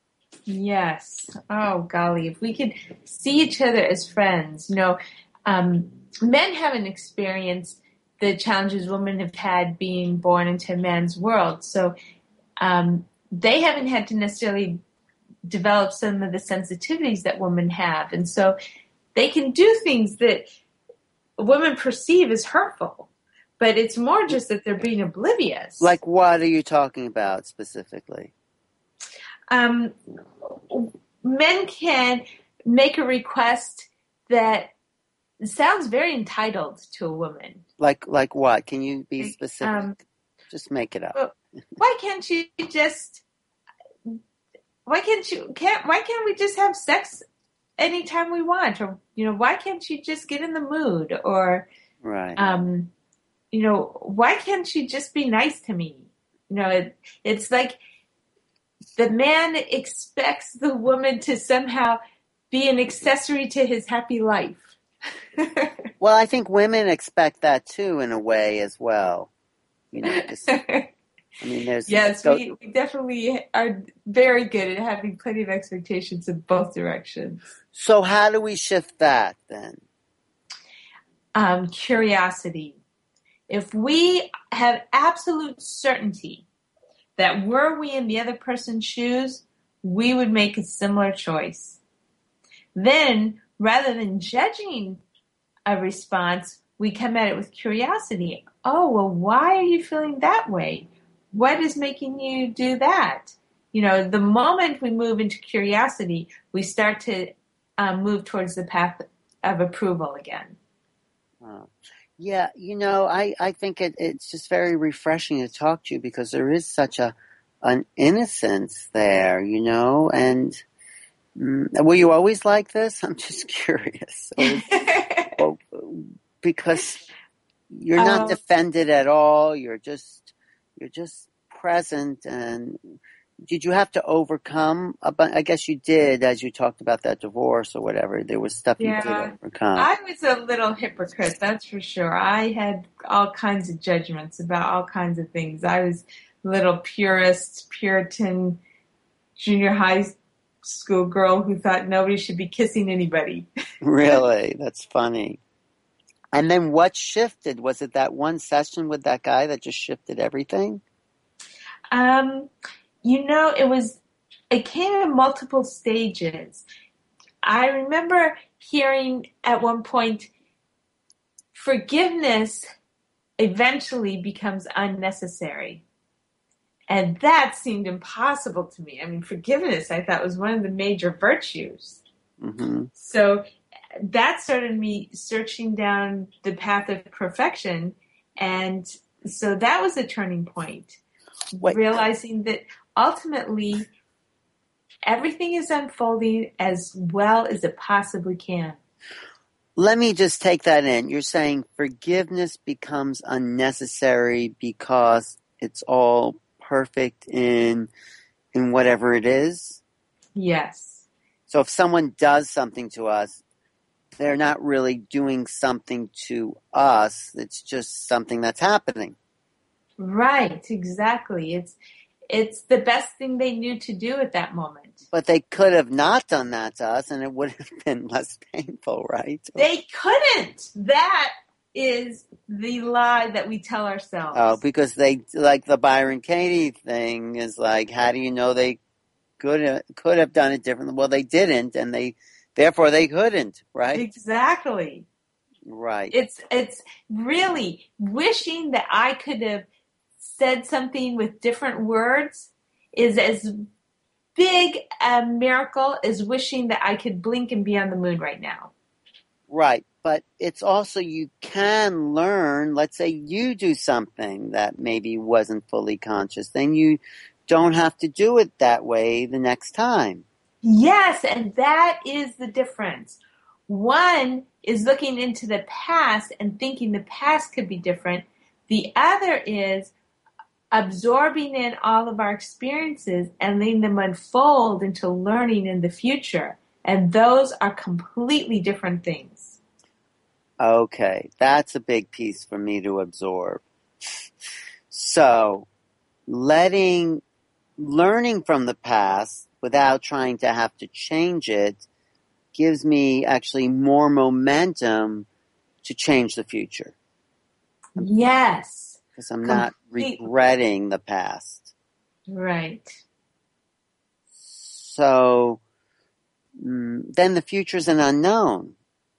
Yes. Oh, golly. If we could see each other as friends, you know, um, men haven't experienced the challenges women have had being born into a man's world. So um, they haven't had to necessarily develop some of the sensitivities that women have. And so they can do things that women perceive as hurtful, but it's more just that they're being oblivious. Like what are you talking about specifically? Um, men can make a request that sounds very entitled to a woman. Like like what? Can you be specific? Um, just make it up. Well, why can't you just... Why can't you, can't, why can't we just have sex anytime we want? Or, you know, why can't you just get in the mood? Or, Right. Um, you know, why can't she just be nice to me? You know, it, it's like the man expects the woman to somehow be an accessory to his happy life. Well, I think women expect that too, in a way, as well. You know, just, I mean, there's... Yes, So, we, we definitely are very good at having plenty of expectations in both directions. so how do we shift that, then? Um, curiosity. If we have absolute certainty that were we in the other person's shoes, we would make a similar choice. Then, rather than judging a response, we come at it with curiosity. Oh, well, why are you feeling that way? What is making you do that? You know, the moment we move into curiosity, we start to um, move towards the path of approval again. Oh. Yeah, you know, I, I think it, it's just very refreshing to talk to you, because there is such a an innocence there, you know, and mm, were you always like this? I'm just curious. Or is, or, because you're not um, defended at all, you're just you're just present. And did you have to overcome a bu- I guess you did, as you talked about that divorce or whatever. There was stuff you did yeah, overcome. I was a little hypocrite, that's for sure. I had all kinds of judgments about all kinds of things. I was a little purist, Puritan, junior high school girl who thought nobody should be kissing anybody. Really? That's funny. And then what shifted? Was it that one session with that guy that just shifted everything? Um, you know, it was, it came in multiple stages. I remember hearing at one point, forgiveness eventually becomes unnecessary. And that seemed impossible to me. I mean, forgiveness, I thought, was one of the major virtues. Mm-hmm. So that started me searching down the path of perfection. And so that was a turning point. Wait. Realizing that ultimately everything is unfolding as well as it possibly can. Let me just take that in. You're saying forgiveness becomes unnecessary because it's all perfect in in whatever it is? Yes. So if someone does something to us, they're not really doing something to us. It's just something that's happening. Right, exactly. It's it's the best thing they knew to do at that moment. But they could have not done that to us, and it would have been less painful, right? They couldn't. That is the lie that we tell ourselves. Oh, because they, like the Byron Katie thing is like, how do you know they could have, could have done it differently? Well, they didn't, and they, therefore they couldn't, right? Exactly. Right. It's it's really wishing that I could have said something with different words is as big a miracle as wishing that I could blink and be on the moon right now. Right. But it's also, you can learn, let's say you do something that maybe wasn't fully conscious, then you don't have to do it that way the next time. Yes, and that is the difference. One is looking into the past and thinking the past could be different. The other is absorbing in all of our experiences and letting them unfold into learning in the future. And those are completely different things. Okay, that's a big piece for me to absorb. So, letting, learning from the past without trying to have to change it gives me actually more momentum to change the future. Yes. Because I'm not regretting the past. Right. So, mm, then the future's an unknown.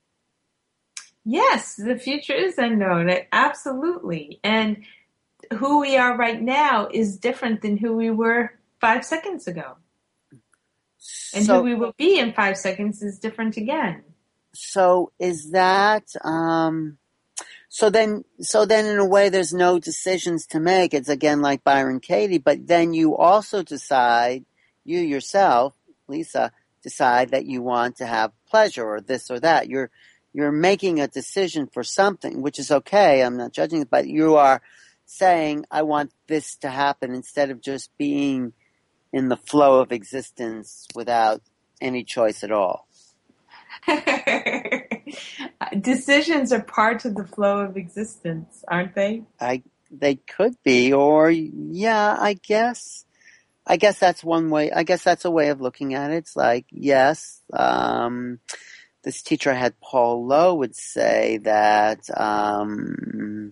Yes, the future is unknown. Absolutely. And who we are right now is different than who we were five seconds ago. And So, who we will be in five seconds is different again. So is that, um, so then, so then in a way there's no decisions to make. It's again like Byron Katie, but then you also decide, you yourself, Lisa, decide that you want to have pleasure or this or that. You're, you're making a decision for something, which is okay. I'm not judging it, but you are saying, I want this to happen, instead of just being in the flow of existence without any choice at all. Decisions are part of the flow of existence, aren't they? I they could be, or yeah, I guess. I guess that's one way. I guess that's a way of looking at it. It's like, yes, um, this teacher I had, Paul Lowe, would say that, um,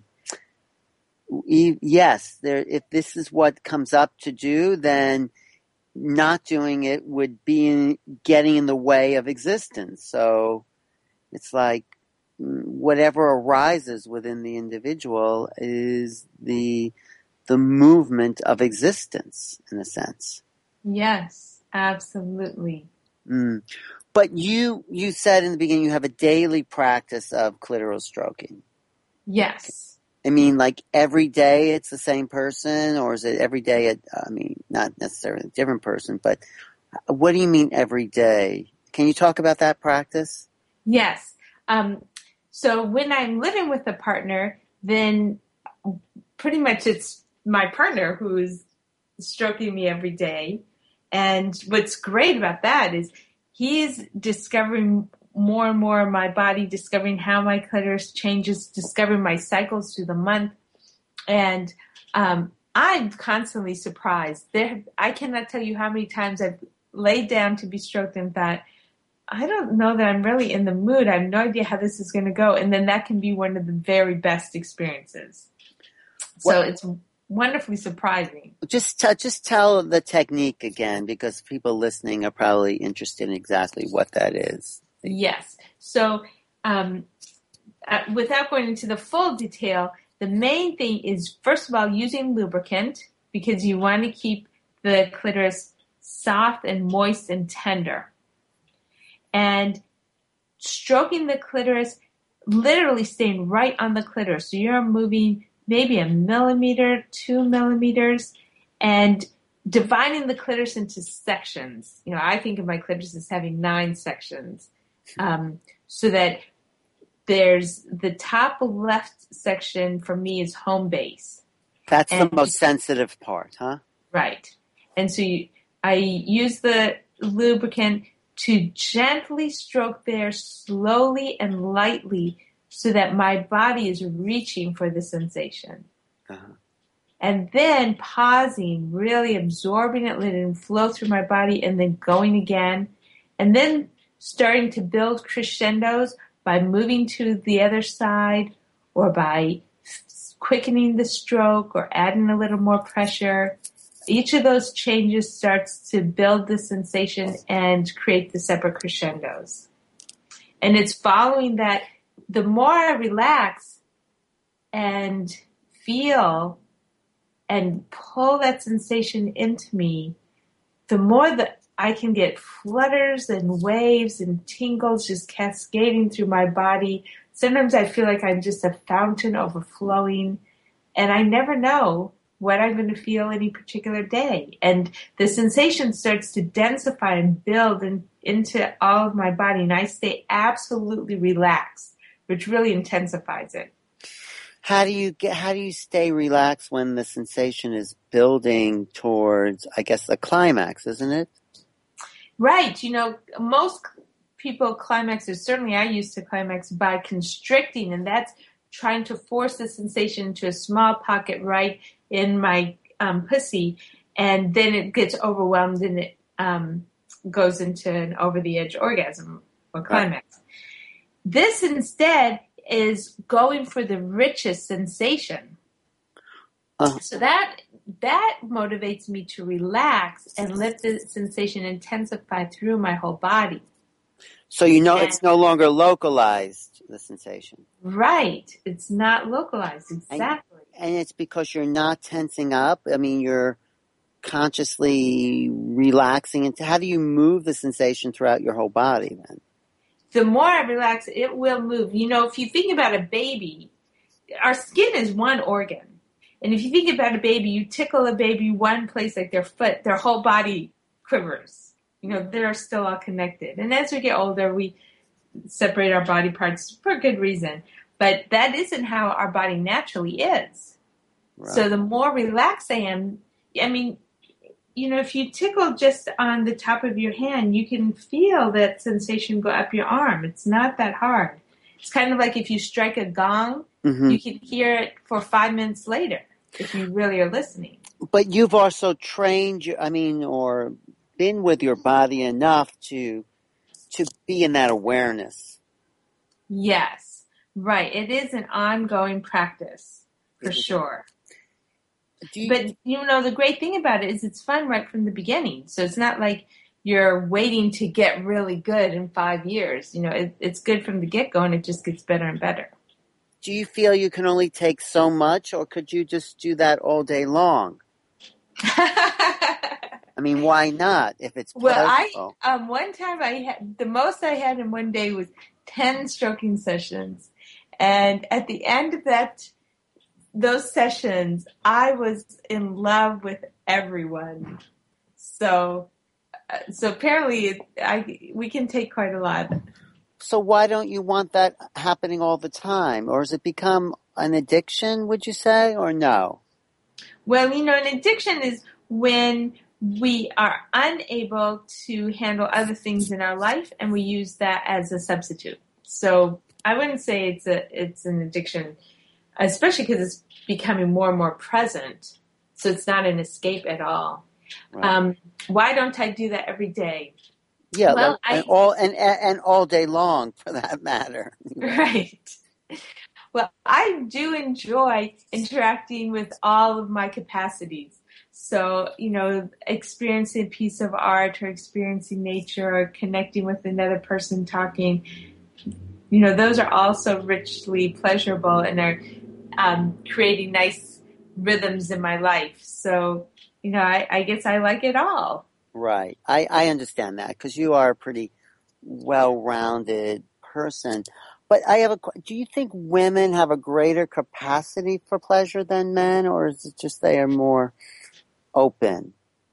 e- yes, there. If this is what comes up to do, then not doing it would be in, getting in the way of existence. So it's like whatever arises within the individual is the the movement of existence, in a sense. Yes, absolutely. Mm. But you you said in the beginning you have a daily practice of clitoral stroking. Yes. I mean, like every day it's the same person, or is it every day? At, I mean, not necessarily a different person, but what do you mean every day? Can you talk about that practice? Yes. Um, so when I'm living with a partner, then pretty much it's my partner who's stroking me every day. And what's great about that is he's discovering more and more of my body, discovering how my clitoris changes, discovering my cycles through the month. And um, I'm constantly surprised. There, I cannot tell you how many times I've laid down to be stroked and thought, I don't know that I'm really in the mood. I have no idea how this is going to go. And then that can be one of the very best experiences. So what? It's wonderfully surprising. Just t- just tell the technique again, because people listening are probably interested in exactly what that is. Yes. So um, uh, without going into the full detail, the main thing is, first of all, using lubricant, because you want to keep the clitoris soft and moist and tender. And stroking the clitoris, literally staying right on the clitoris. So you're moving maybe a millimeter, two millimeters, and dividing the clitoris into sections. You know, I think of my clitoris as having nine sections. Um, so that there's the top left section for me is home base. That's and, the most sensitive part, huh? Right. And so you, I use the lubricant to gently stroke there slowly and lightly so that my body is reaching for the sensation. Uh-huh. And then pausing, really absorbing it, letting it flow through my body, and then going again. And then starting to build crescendos by moving to the other side, or by quickening the stroke or adding a little more pressure. Each of those changes starts to build the sensation and create the separate crescendos. And it's following that. The more I relax and feel and pull that sensation into me, the more that I can get flutters and waves and tingles just cascading through my body. Sometimes I feel like I'm just a fountain overflowing, and I never know what I'm going to feel any particular day. And the sensation starts to densify and build in, into all of my body, and I stay absolutely relaxed, which really intensifies it. How do you get? How do you stay relaxed when the sensation is building towards, I guess, the climax, isn't it? Right. You know, most people climax, or certainly I used to climax by constricting, and that's trying to force the sensation into a small pocket right in my um, pussy, and then it gets overwhelmed and it um, goes into an over-the-edge orgasm or climax. Right. This instead is going for the richest sensation. Uh. So that that motivates me to relax and let the sensation intensify through my whole body. So you know and, it's no longer localized, the sensation. Right. It's not localized, exactly. And, and it's because you're not tensing up. I mean, you're consciously relaxing. And how do you move the sensation throughout your whole body then? The more I relax, it will move. You know, if you think about a baby, our skin is one organ. And if you think about a baby, you tickle a baby one place, like their foot, their whole body quivers. You know, they're still all connected. And as we get older, we separate our body parts for good reason. But that isn't how our body naturally is. Right. So the more relaxed I am, I mean, you know, if you tickle just on the top of your hand, you can feel that sensation go up your arm. It's not that hard. It's kind of like if you strike a gong, mm-hmm. you can hear it for five minutes later if you really are listening. But you've also trained, I mean, or been with your body enough to to be in that awareness. Yes, right. It is an ongoing practice, for mm-hmm. sure. You, but, you know, the great thing about it is it's fun right from the beginning. So it's not like you're waiting to get really good in five years. You know, it, it's good from the get-go, and it just gets better and better. Do you feel you can only take so much, or could you just do that all day long? I mean, why not if it's pleasurable? Well, I, um, one time I had, the most I had in one day was ten stroking sessions. And at the end of that, those sessions, I was in love with everyone. So, so apparently, I we can take quite a lot. So why don't you want that happening all the time, or has it become an addiction? Would you say, or no? Well, you know, an addiction is when we are unable to handle other things in our life, and we use that as a substitute. So I wouldn't say it's a it's an addiction, especially because it's becoming more and more present. So it's not an escape at all. Right. Um, why don't I do that every day? Yeah, well, like, I, and all and and all day long, for that matter. Right. Well, I do enjoy interacting with all of my capacities. So, you know, experiencing a piece of art or experiencing nature or connecting with another person talking, you know, those are also richly pleasurable and are um, creating nice rhythms in my life. So, you know, I, I guess I like it all. Right. I, I understand that because you are a pretty well-rounded person. But I have a, do you think women have a greater capacity for pleasure than men, or is it just they are more open?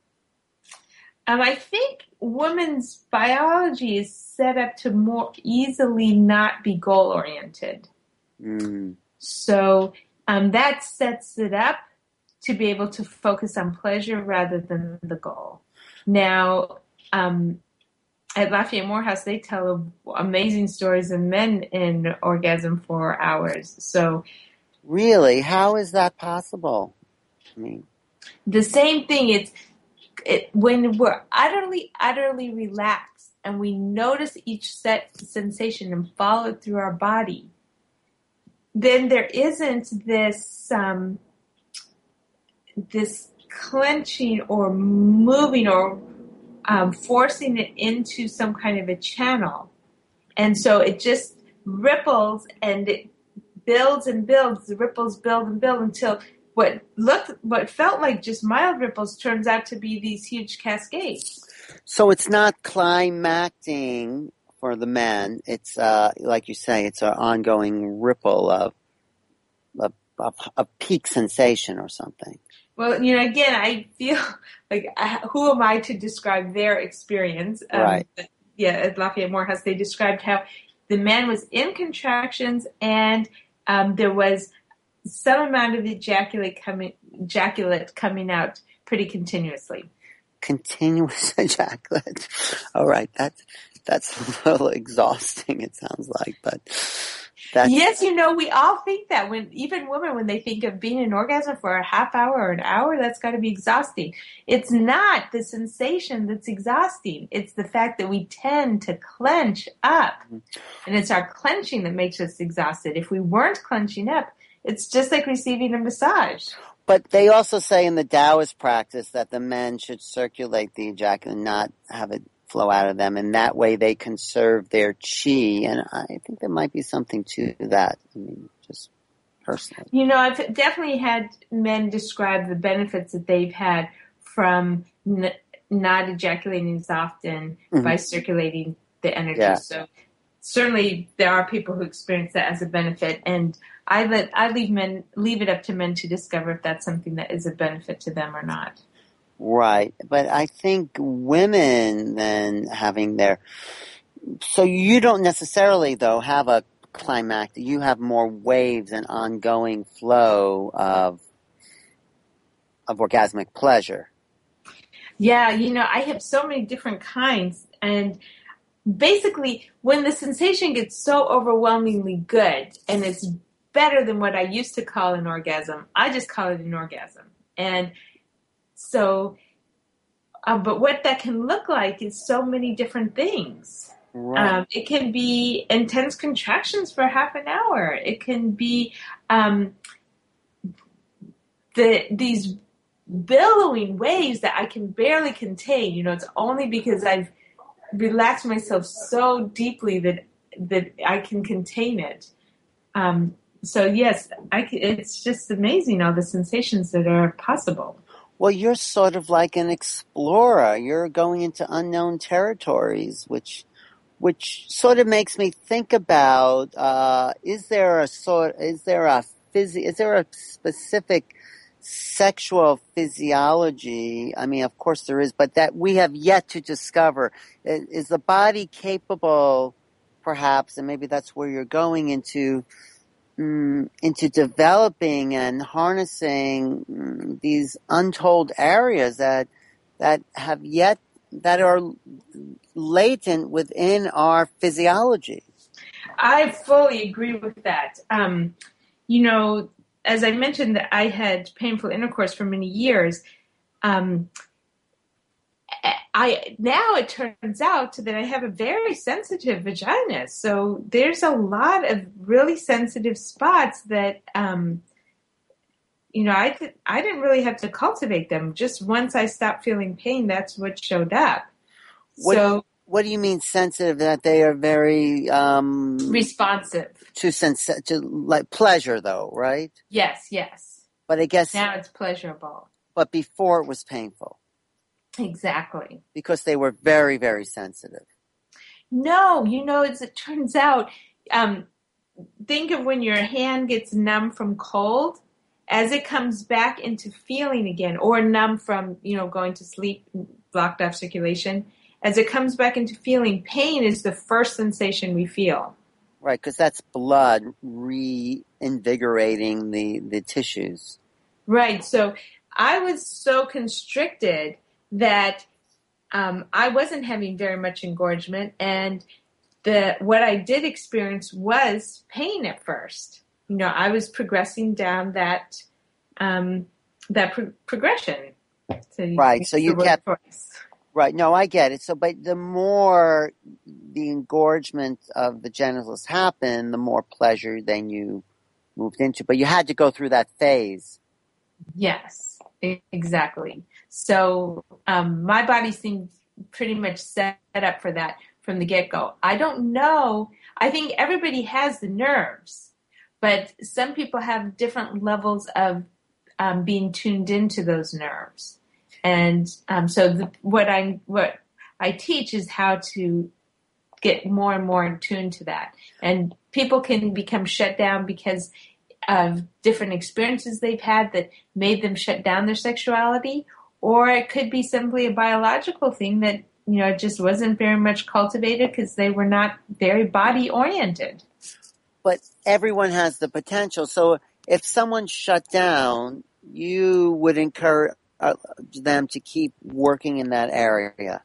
Um, I think women's biology is set up to more easily not be goal-oriented. Mm. So um, that sets it up to be able to focus on pleasure rather than the goal. Now, um, at Lafayette Morehouse, they tell amazing stories of men in orgasm for hours. So, really, how is that possible? I mean, the same thing. It's it, when we're utterly, utterly relaxed, and we notice each set sensation and follow it through our body. Then there isn't this um, this clenching or moving or Um, forcing it into some kind of a channel. And so it just ripples and it builds and builds. The ripples build and build until what looked, what felt like just mild ripples turns out to be these huge cascades. So it's not climacting for the men. It's, uh, like you say, it's an ongoing ripple of, of, of a peak sensation or something. Well, you know, again, I feel like, uh, who am I to describe their experience? Um, right. Yeah, at Lafayette Morehouse, they described how the man was in contractions and um, there was some amount of ejaculate coming, ejaculate coming out pretty continuously. Continuous ejaculate. All right, that's that's a little exhausting. It sounds like, but. That's... Yes, you know, we all think that when even women, when they think of being in orgasm for a half hour or an hour, that's got to be exhausting. It's not the sensation that's exhausting. It's the fact that we tend to clench up. And it's our clenching that makes us exhausted. If we weren't clenching up, it's just like receiving a massage. But they also say in the Taoist practice that the men should circulate the ejaculate, not have it flow out of them, and that way they conserve their chi, and I think there might be something to that. I mean, just personally. You know, I've definitely had men describe the benefits that they've had from n- not ejaculating as often mm-hmm. by circulating the energy. Yeah. So certainly there are people who experience that as a benefit, and I let I leave men leave it up to men to discover if that's something that is a benefit to them or not. Right, but I think women then having their So you don't necessarily, though, have a climax. You have more waves and ongoing flow of of orgasmic pleasure. Yeah, you know, I have so many different kinds. And basically, when the sensation gets so overwhelmingly good and it's better than what I used to call an orgasm, I just call it an orgasm. And so, uh, but what that can look like is so many different things. Right. Um, it can be intense contractions for half an hour. It can be um, the these billowing waves that I can barely contain. You know, it's only because I've relaxed myself so deeply that that I can contain it. Um, so yes, I can, it's just amazing all the sensations that are possible. Well, you're sort of like an explorer. You're going into unknown territories, which which sort of makes me think about, uh, is there a sort, is there a physi, is there a specific sexual physiology? I mean, of course there is, but that we have yet to discover. Is the body capable, perhaps, and maybe that's where you're going into, um, into developing and harnessing um, these untold areas that, that have yet, that are latent within our physiology. I fully agree with that. Um, you know, as I mentioned that I had painful intercourse for many years, um, I now it turns out that I have a very sensitive vagina. So there's a lot of really sensitive spots that, um, you know, I th- I didn't really have to cultivate them. Just once I stopped feeling pain, that's what showed up. What So what do you mean sensitive? That they are very um, responsive to sense to like pleasure, though, right? Yes, yes. But I guess now it's pleasurable. But before it was painful. Exactly. Because they were very, very sensitive. No, you know, as it turns out, um, think of when your hand gets numb from cold, as it comes back into feeling again, or numb from, you know, going to sleep, blocked off circulation, as it comes back into feeling, pain is the first sensation we feel. Right, because that's blood reinvigorating the, the tissues. Right, so I was so constricted that um, I wasn't having very much engorgement, and the what I did experience was pain at first. You know, I was progressing down that um, that pro- progression. So right, so you kept choice. Right. No, I get it. So, but the more the engorgement of the genitals happened, the more pleasure then you moved into. But you had to go through that phase. Yes, exactly. So um, my body seemed pretty much set up for that from the get-go. I don't know. I think everybody has the nerves, but some people have different levels of um, being tuned into those nerves. And um, so the, what I what I teach is how to get more and more in tune to that. And people can become shut down because of different experiences they've had that made them shut down their sexuality, or it could be simply a biological thing that, you know, just wasn't very much cultivated because they were not very body oriented. But everyone has the potential. So if someone shut down, you would encourage uh, them to keep working in that area.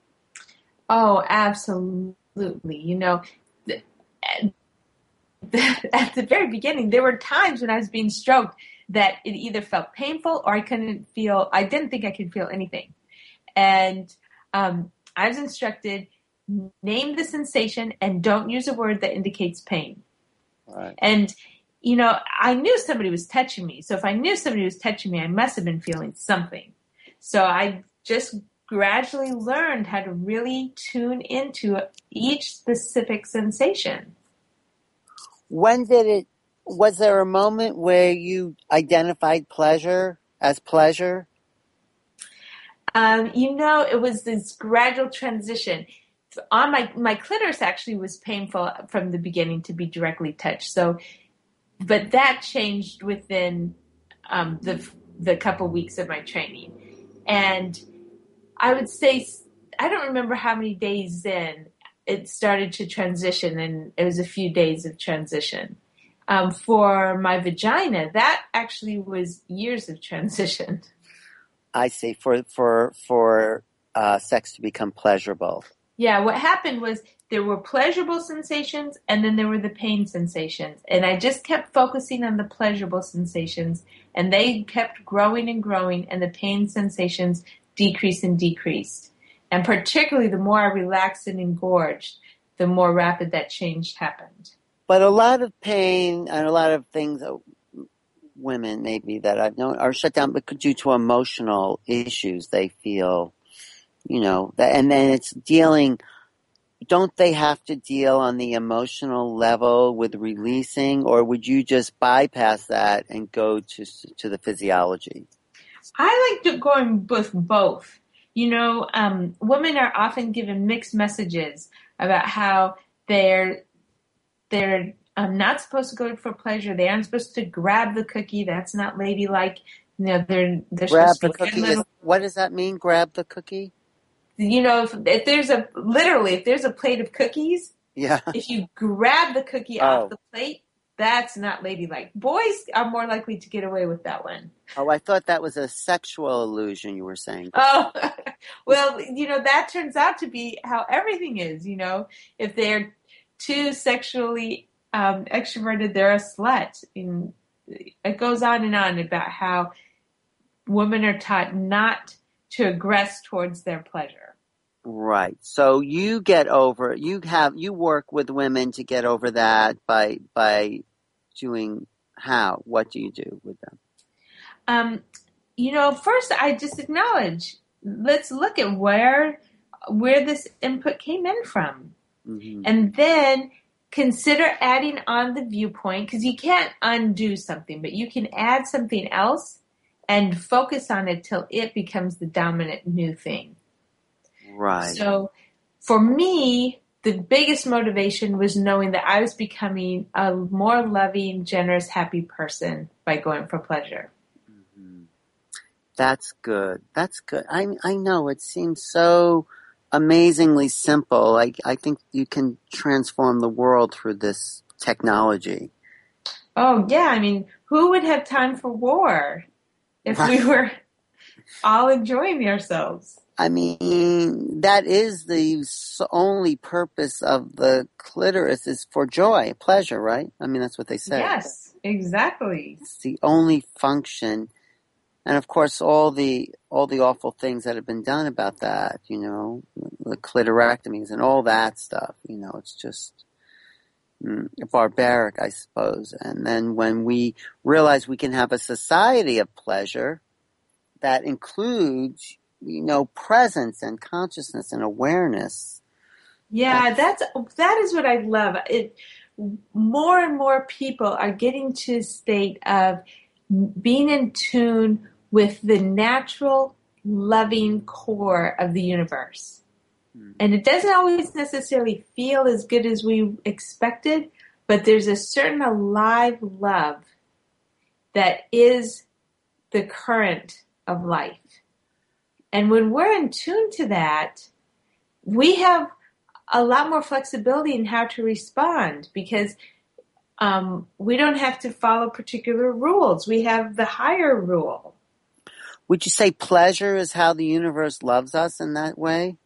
Oh, absolutely. You know, th- at the very beginning, there were times when I was being stroked that it either felt painful or I couldn't feel, I didn't think I could feel anything. And um, I was instructed, name the sensation and don't use a word that indicates pain. Right. And, you know, I knew somebody was touching me. So if I knew somebody was touching me, I must have been feeling something. So I just gradually learned how to really tune into each specific sensation. When did it, was there a moment where you identified pleasure as pleasure? Um, you know, it was this gradual transition. On my, my clitoris actually was painful from the beginning to be directly touched. So, but that changed within um, the the couple weeks of my training. And I would say, I don't remember how many days in, it started to transition, and it was a few days of transition. Um, for my vagina, that actually was years of transition. I see. For for for uh, sex to become pleasurable. Yeah, what happened was there were pleasurable sensations, and then there were the pain sensations. And I just kept focusing on the pleasurable sensations, and they kept growing and growing, and the pain sensations decreased and decreased. And particularly the more I relaxed and engorged, the more rapid that change happened. But a lot of pain and a lot of things, uh, women maybe that I've known, are shut down because due to emotional issues. They feel, you know, that, and then it's dealing. Don't they have to deal on the emotional level with releasing, or would you just bypass that and go to to the physiology? I like to going with both. You know, um, women are often given mixed messages about how they're they're um, not supposed to go for pleasure. They aren't supposed to grab the cookie. That's not ladylike. You know, they're they're grab supposed the to cookie. little, Is, what does that mean? Grab the cookie? You know, if, if there's a literally if there's a plate of cookies, yeah. If you grab the cookie oh. off the plate, that's not ladylike. Boys are more likely to get away with that one. Oh, I thought that was a sexual illusion you were saying. Oh, well, you know, that turns out to be how everything is, you know. If they're too sexually um, extroverted, they're a slut. And it goes on and on about how women are taught not to aggress towards their pleasure. Right. So you get over, you have, you work with women to get over that by, by doing how? What do you do with them? Um, you know, first I just acknowledge, let's look at where, where this input came in from. Mm-hmm. And then consider adding on the viewpoint, because you can't undo something, but you can add something else and focus on it till it becomes the dominant new thing. Right. So for me, the biggest motivation was knowing that I was becoming a more loving, generous, happy person by going for pleasure. Mm-hmm. That's good. That's good. I I know it seems so amazingly simple. I I think you can transform the world through this technology. Oh yeah, I mean, who would have time for war if right. we were all enjoying ourselves? I mean, that is the only purpose of the clitoris is for joy, pleasure, right? I mean, that's what they say. Yes, exactly. It's the only function. And of course, all the all the awful things that have been done about that, you know, the clitorectomies and all that stuff, you know, it's just mm, barbaric, I suppose. And then when we realize we can have a society of pleasure that includes, you know, presence and consciousness and awareness. Yeah, that's that is what I love. It more and more people are getting to a state of being in tune with the natural, loving core of the universe. Mm. And it doesn't always necessarily feel as good as we expected, but there's a certain alive love that is the current of life. And when we're in tune to that, we have a lot more flexibility in how to respond because um, we don't have to follow particular rules. We have the higher rule. Would you say pleasure is how the universe loves us in that way?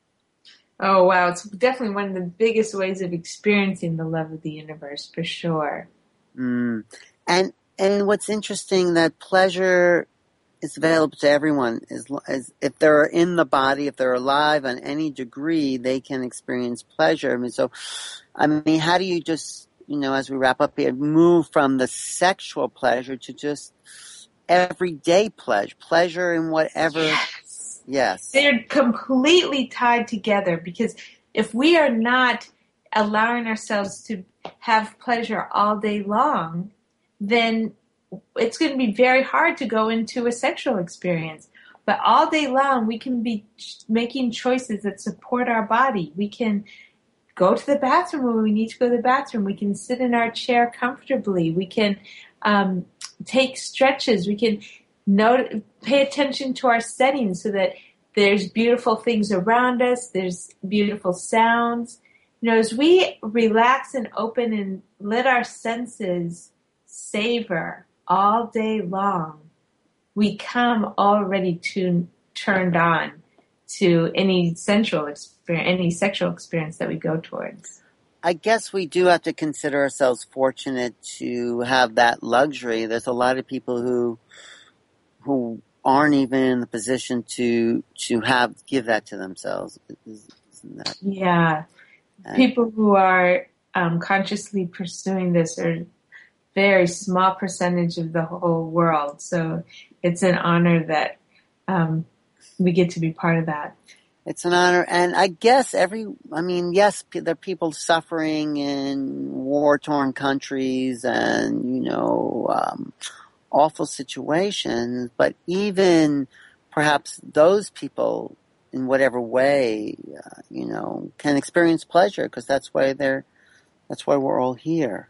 Oh, wow. It's definitely one of the biggest ways of experiencing the love of the universe, for sure. Mm. And and what's interesting, that pleasure is available to everyone. As, as if they're in the body, if they're alive on any degree, they can experience pleasure. I mean, so, I mean, how do you just, you know, as we wrap up here, move from the sexual pleasure to just everyday pleasure, pleasure in whatever. Yes. Yes. They're completely tied together because if we are not allowing ourselves to have pleasure all day long, then it's going to be very hard to go into a sexual experience. But all day long, we can be making choices that support our body. We can go to the bathroom when we need to go to the bathroom. We can sit in our chair comfortably. We can um, take stretches. We can note, pay attention to our settings so that there's beautiful things around us. There's beautiful sounds. You know, as we relax and open and let our senses savor all day long, we come already tuned, turned on to any sensual experience, any sexual experience that we go towards. I guess we do have to consider ourselves fortunate to have that luxury. There's a lot of people who who aren't even in the position to to have give that to themselves. Isn't that? Yeah. People who are um, consciously pursuing this are a very small percentage of the whole world. So it's an honor that um, we get to be part of that. It's an honor. And I guess every, I mean, yes, there are people suffering in war-torn countries and, you know, um, awful situations, but even perhaps those people in whatever way, uh, you know, can experience pleasure because that's why they're, that's why we're all here.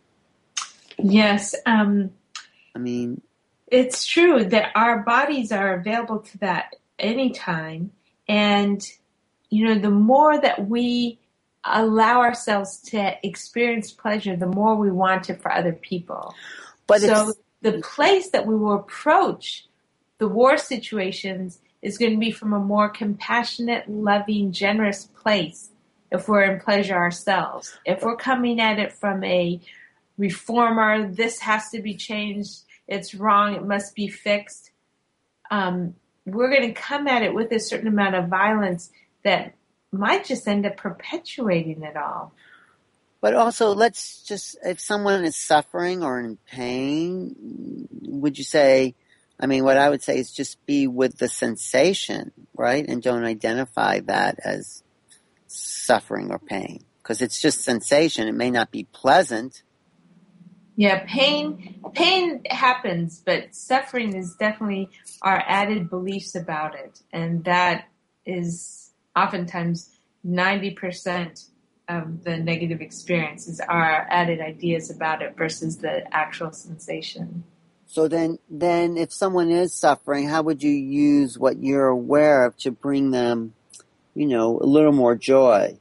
Yes. Um, I mean, it's true that our bodies are available to that anytime. And, you know, the more that we allow ourselves to experience pleasure, the more we want it for other people. But so the place that we will approach the war situations is going to be from a more compassionate, loving, generous place if we're in pleasure ourselves. If we're coming at it from a reformer, this has to be changed, it's wrong, it must be fixed, um, we're going to come at it with a certain amount of violence that might just end up perpetuating it all. But also, let's just, if someone is suffering or in pain, would you say, I mean, what I would say is just be with the sensation, right? And don't identify that as suffering or pain. Because it's just sensation. It may not be pleasant. Yeah, pain pain happens, but suffering is definitely our added beliefs about it. And that is oftentimes ninety percent of the negative experience is our added ideas about it versus the actual sensation. So then, then if someone is suffering, how would you use what you're aware of to bring them, you know, a little more joy?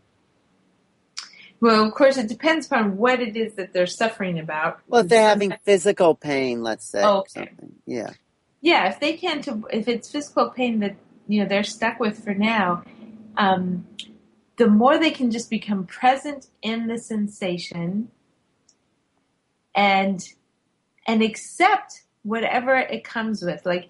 Well, of course, it depends upon what it is that they're suffering about. Well, if they're having physical pain, let's say. Oh, okay. Something. Yeah. Yeah, if they can't, if it's physical pain that, you know, they're stuck with for now, um, the more they can just become present in the sensation and and accept whatever it comes with. Like,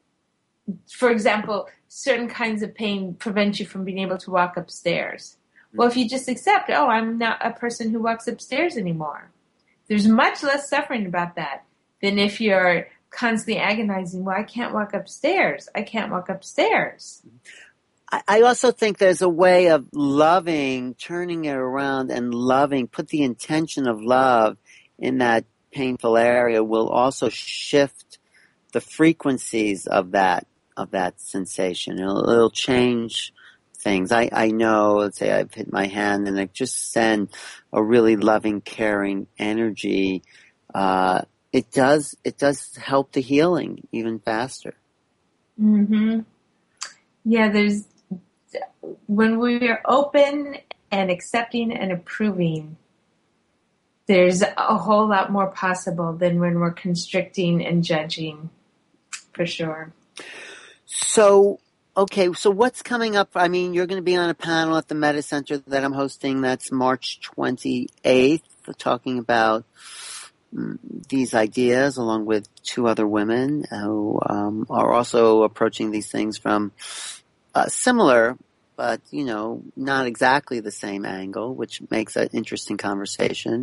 for example, certain kinds of pain prevent you from being able to walk upstairs. Well, if you just accept, oh, I'm not a person who walks upstairs anymore, there's much less suffering about that than if you're constantly agonizing, well, I can't walk upstairs. I can't walk upstairs. I also think there's a way of loving, turning it around and loving, put the intention of love in that painful area will also shift the frequencies of that, of that sensation. It'll, it'll change things. I, I know, let's say I've hit my hand and I just send a really loving, caring energy. Uh, it does, it does help the healing even faster. Mm-hmm. Yeah, there's, when we are open and accepting and approving, there's a whole lot more possible than when we're constricting and judging, for sure. So, okay, so what's coming up? I mean, you're going to be on a panel at the Metta Center that I'm hosting. That's March twenty-eighth, talking about um, these ideas along with two other women who um, are also approaching these things from uh, similar, but, you know, not exactly the same angle, which makes an interesting conversation.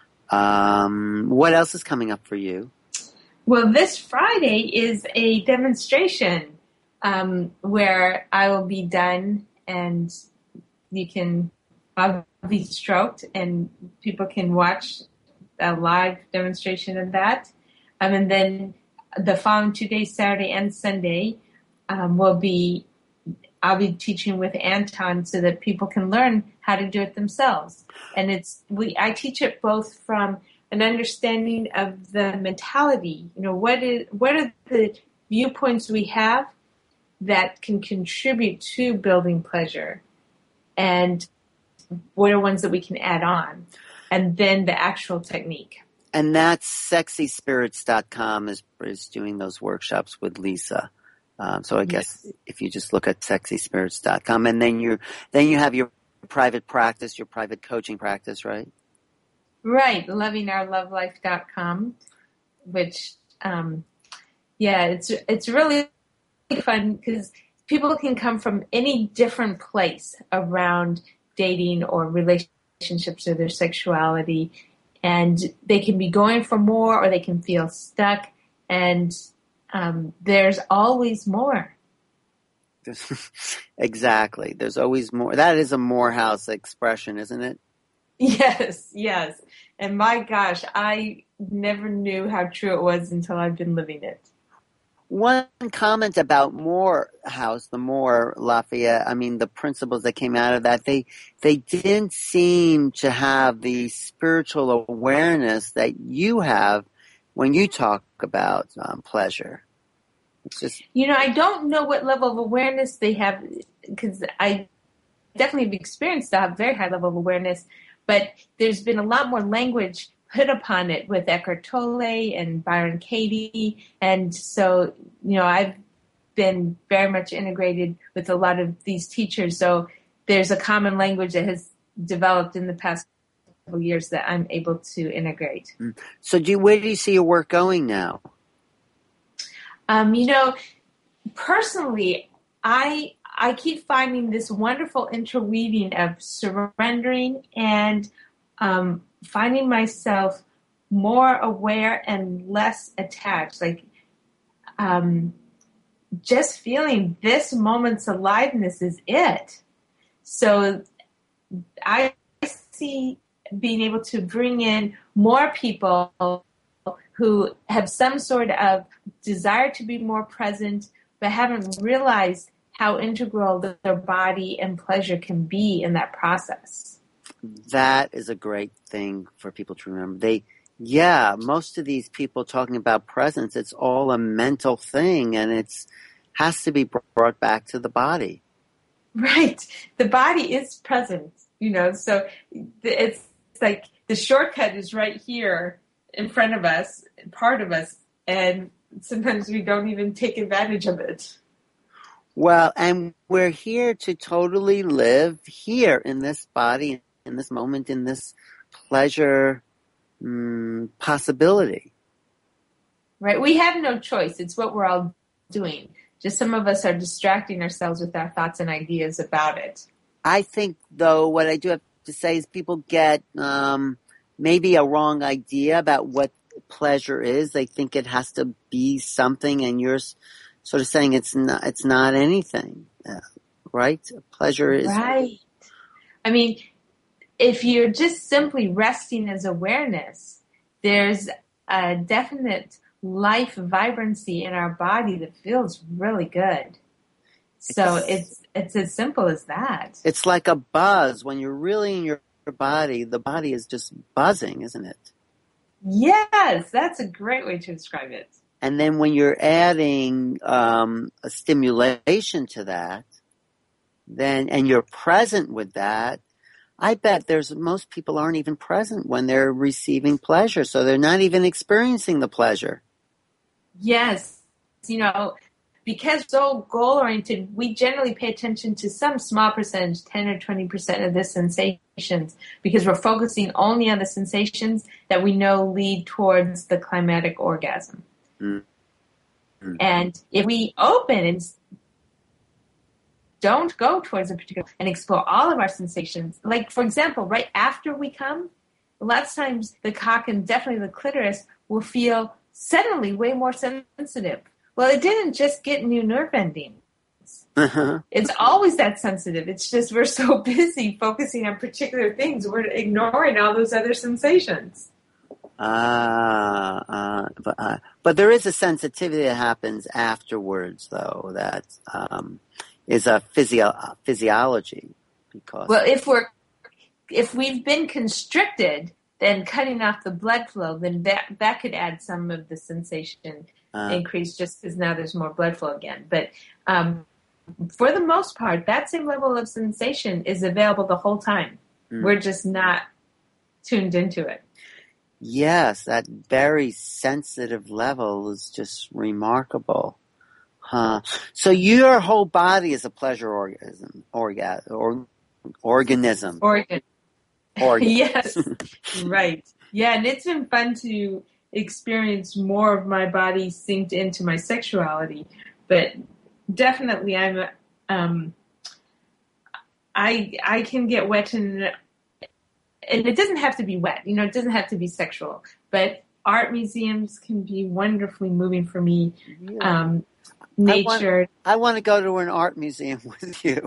Um, what else is coming up for you? Well, this Friday is a demonstration um, where I will be done and you can, I'll be stroked and people can watch a live demonstration of that. Um, and then the following two days, Saturday and Sunday, um, will be, I'll be teaching with Anton so that people can learn how to do it themselves. And it's, we, I teach it both from an understanding of the mentality, you know, what is, what are the viewpoints we have that can contribute to building pleasure, and what are ones that we can add on, and then the actual technique. And that's sexy spirits dot com is is doing those workshops with Lisa. Um, so I guess yes. If you just look at sexy spirits dot com, and then you then you have your private practice, your private coaching practice, right? Right, loving our love life dot com, which um, yeah, it's it's really fun because people can come from any different place around dating or relationships or their sexuality, and they can be going for more or they can feel stuck, and um, there's always more. Exactly. There's always more. That is a Morehouse expression, isn't it? Yes, yes. And my gosh, I never knew how true it was until I've been living it. One comment about Morehouse, the Moore Lafayette, I mean, the principles that came out of that, they they didn't seem to have the spiritual awareness that you have when you talk about um, pleasure. It's just, you know, I don't know what level of awareness they have, because I definitely have experienced a very high level of awareness, but there's been a lot more language put upon it with Eckhart Tolle and Byron Katie. And so, you know, I've been very much integrated with a lot of these teachers. So there's a common language that has developed in the past couple of years that I'm able to integrate. So do you, where do you see your work going now? Um, you know, personally, I I keep finding this wonderful interweaving of surrendering and um, finding myself more aware and less attached, like um, just feeling this moment's aliveness is it. So I see being able to bring in more people who have some sort of desire to be more present, but haven't realized how integral their body and pleasure can be in that process. That is a great thing for people to remember. They, yeah, most of these people talking about presence, it's all a mental thing, and it's has to be brought back to the body. Right. The body is present, you know, so it's like the shortcut is right here in front of us, part of us, and sometimes we don't even take advantage of it. Well, and we're here to totally live here in this body, in this moment, in this pleasure um, possibility. Right. We have no choice. It's what we're all doing. Just some of us are distracting ourselves with our thoughts and ideas about it. I think, though, what I do have to say is people get um, maybe a wrong idea about what pleasure is. They think it has to be something, and you're sort of saying it's not. It's not anything, uh, right? Pleasure is right. I mean, if you're just simply resting as awareness, there's a definite life vibrancy in our body that feels really good. So it's it's, it's as simple as that. It's like a buzz when you're really in your body. The body is just buzzing, isn't it? Yes, that's a great way to describe it. And then when you're adding um, a stimulation to that, then and you're present with that, I bet there's most people aren't even present when they're receiving pleasure, so they're not even experiencing the pleasure. Yes, you know, because so goal-oriented, we generally pay attention to some small percentage, ten or twenty percent of the sensations, because we're focusing only on the sensations that we know lead towards the climatic orgasm. Mm-hmm. And if we open and don't go towards a particular and explore all of our sensations, like, for example, right after we come, lots of times the cock and definitely the clitoris will feel suddenly way more sensitive. Well, it didn't just get new nerve endings. Uh-huh. It's always that sensitive. It's just we're so busy focusing on particular things, we're ignoring all those other sensations. Uh, uh, but, uh, but there is a sensitivity that happens afterwards, though, that um, is a physio- physiology. Because well, if we're if we've been constricted, then cutting off the blood flow, then that that could add some of the sensation uh, increase, just because now there's more blood flow again. But um, for the most part, that same level of sensation is available the whole time. Mm. We're just not tuned into it. Yes, that very sensitive level is just remarkable. Huh. So your whole body is a pleasure orgasm, orga, or, organism. Organ. Organ. Yes, right. Yeah, and it's been fun to experience more of my body synced into my sexuality. But definitely, I'm. Um, I I can get wet and and it doesn't have to be wet. You know, it doesn't have to be sexual. But art museums can be wonderfully moving for me. Yeah. Um, nature. I want, I want to go to an art museum with you.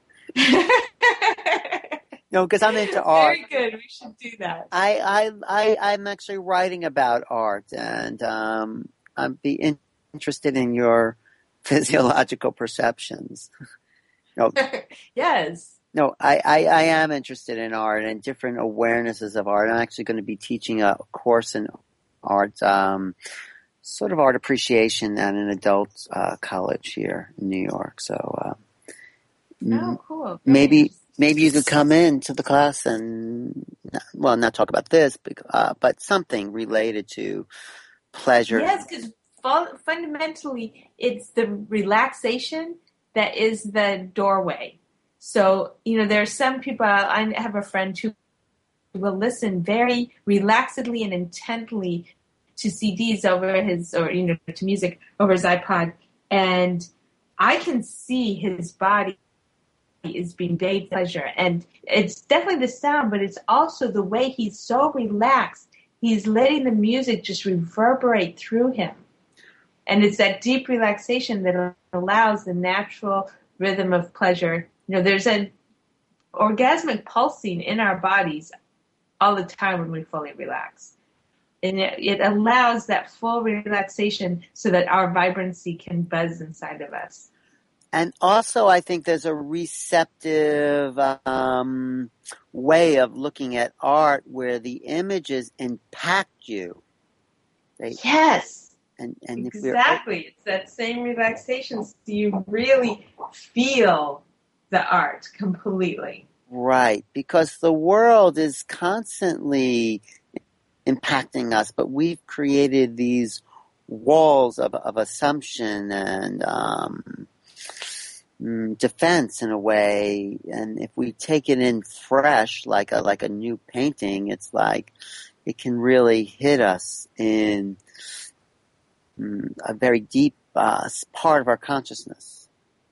No, because I'm into art. Very good. We should do that. I, I, I, I'm actually writing about art, and um, I'd be in, interested in your physiological perceptions. No, Yes. no, I, I, I am interested in art and different awarenesses of art. I'm actually going to be teaching a course in art, um, sort of art appreciation at an adult uh, college here in New York. So, uh, oh, cool. Very maybe. Maybe you could come into the class and, well, not talk about this, uh, but something related to pleasure. Yes, because fu- fundamentally, it's the relaxation that is the doorway. So, you know, there are some people, I have a friend who will listen very relaxedly and intently to C Ds over his, or, you know, to music over his iPod. And I can see his body is being bathed in pleasure. And it's definitely the sound, but it's also the way he's so relaxed. He's letting the music just reverberate through him. And it's that deep relaxation that allows the natural rhythm of pleasure. You know, there's an orgasmic pulsing in our bodies all the time when we fully relax. And it, it allows that full relaxation so that our vibrancy can buzz inside of us. And also, I think there's a receptive um, way of looking at art where the images impact you. They, yes, and, and exactly. It's that same relaxation, so you really feel the art completely. Right, because the world is constantly impacting us, but we've created these walls of, of assumption and um, defense in a way, and if we take it in fresh, like a like a new painting, it's like it can really hit us in mm, a very deep uh, part of our consciousness.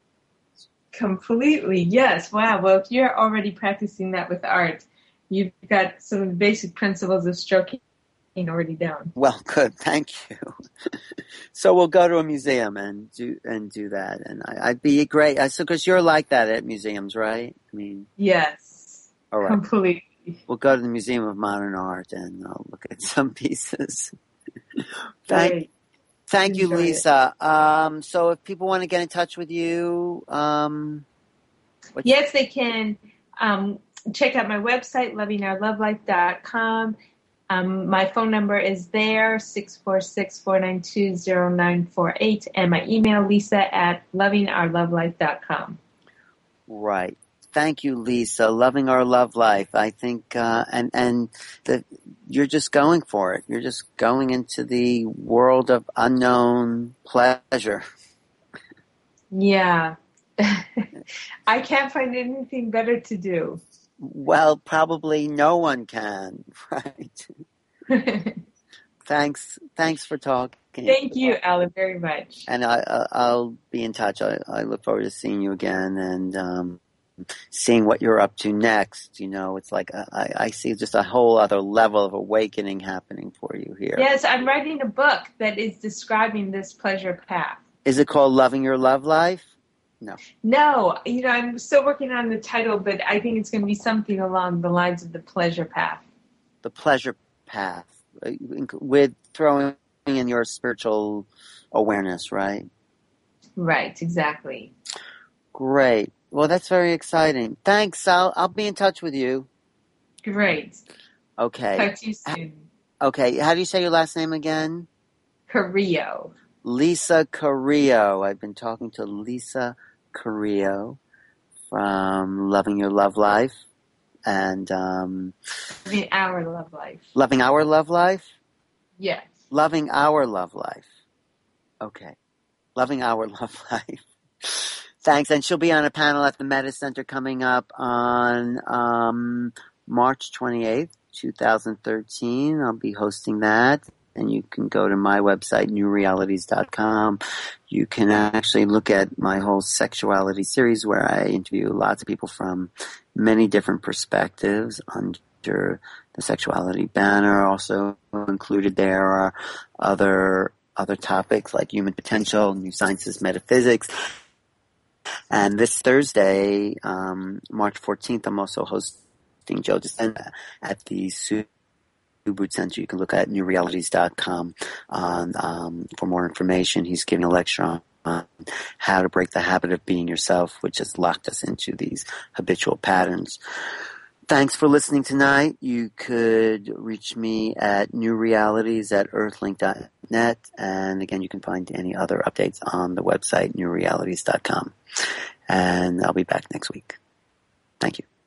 Completely, yes. Wow. Well, if you're already practicing that with art, you've got some of the basic principles of stroking already down. Well, good. Thank you. So we'll go to a museum and do and do that, and I, I'd be great. I so because you're like that at museums, right? I mean, yes, all right. Completely. We'll go to the Museum of Modern Art and I'll look at some pieces. Thank, Great. thank you, Enjoy Lisa. Um, so if people want to get in touch with you, um, yes, they can um, check out my website, loving our love life dot com. Um, my phone number is there, six four six, four nine two, zero nine four eight, and my email, lisa at loving our love life dot com. Right. Thank you, Lisa. Loving Our Love Life. I think, uh, and, and the, you're just going for it. You're just going into the world of unknown pleasure. Yeah. I can't find anything better to do. Well, probably no one can, right? Thanks. Thanks for talking. Thank you, Alan, very much. And I, I, I'll be in touch. I, I look forward to seeing you again and um, seeing what you're up to next. You know, it's like I, I see just a whole other level of awakening happening for you here. Yes, I'm writing a book that is describing this pleasure path. Is it called Loving Your Love Life? No. No, you know, I'm still working on the title, but I think it's going to be something along the lines of the pleasure path. The pleasure path, with throwing in your spiritual awareness, right? Right, exactly. Great. Well, that's very exciting. Thanks. I'll I'll be in touch with you. Great. Okay. Talk to you soon. Okay. How do you say your last name again? Carrillo. Lisa Carrillo. I've been talking to Lisa Carrillo from Loving Your Love Life and um, Living Our Love Life. Loving Our Love Life? Yes. Loving Our Love Life. Okay. Loving Our Love Life. Thanks. And she'll be on a panel at the Metta Center coming up on um, March twenty-eighth, twenty thirteen. I'll be hosting that. And you can go to my website, new realities dot com. You can actually look at my whole sexuality series where I interview lots of people from many different perspectives under the sexuality banner. Also included there are other other topics like human potential, new sciences, metaphysics. And this Thursday, um, March fourteenth, I'm also hosting Joe DeSena at the Su Boot Center. You can look at new realities dot com on, um, for more information. He's giving a lecture on, on how to break the habit of being yourself, which has locked us into these habitual patterns. Thanks for listening tonight. You could reach me at newrealities at earthlink dot net. And again, you can find any other updates on the website, new realities dot com. And I'll be back next week. Thank you.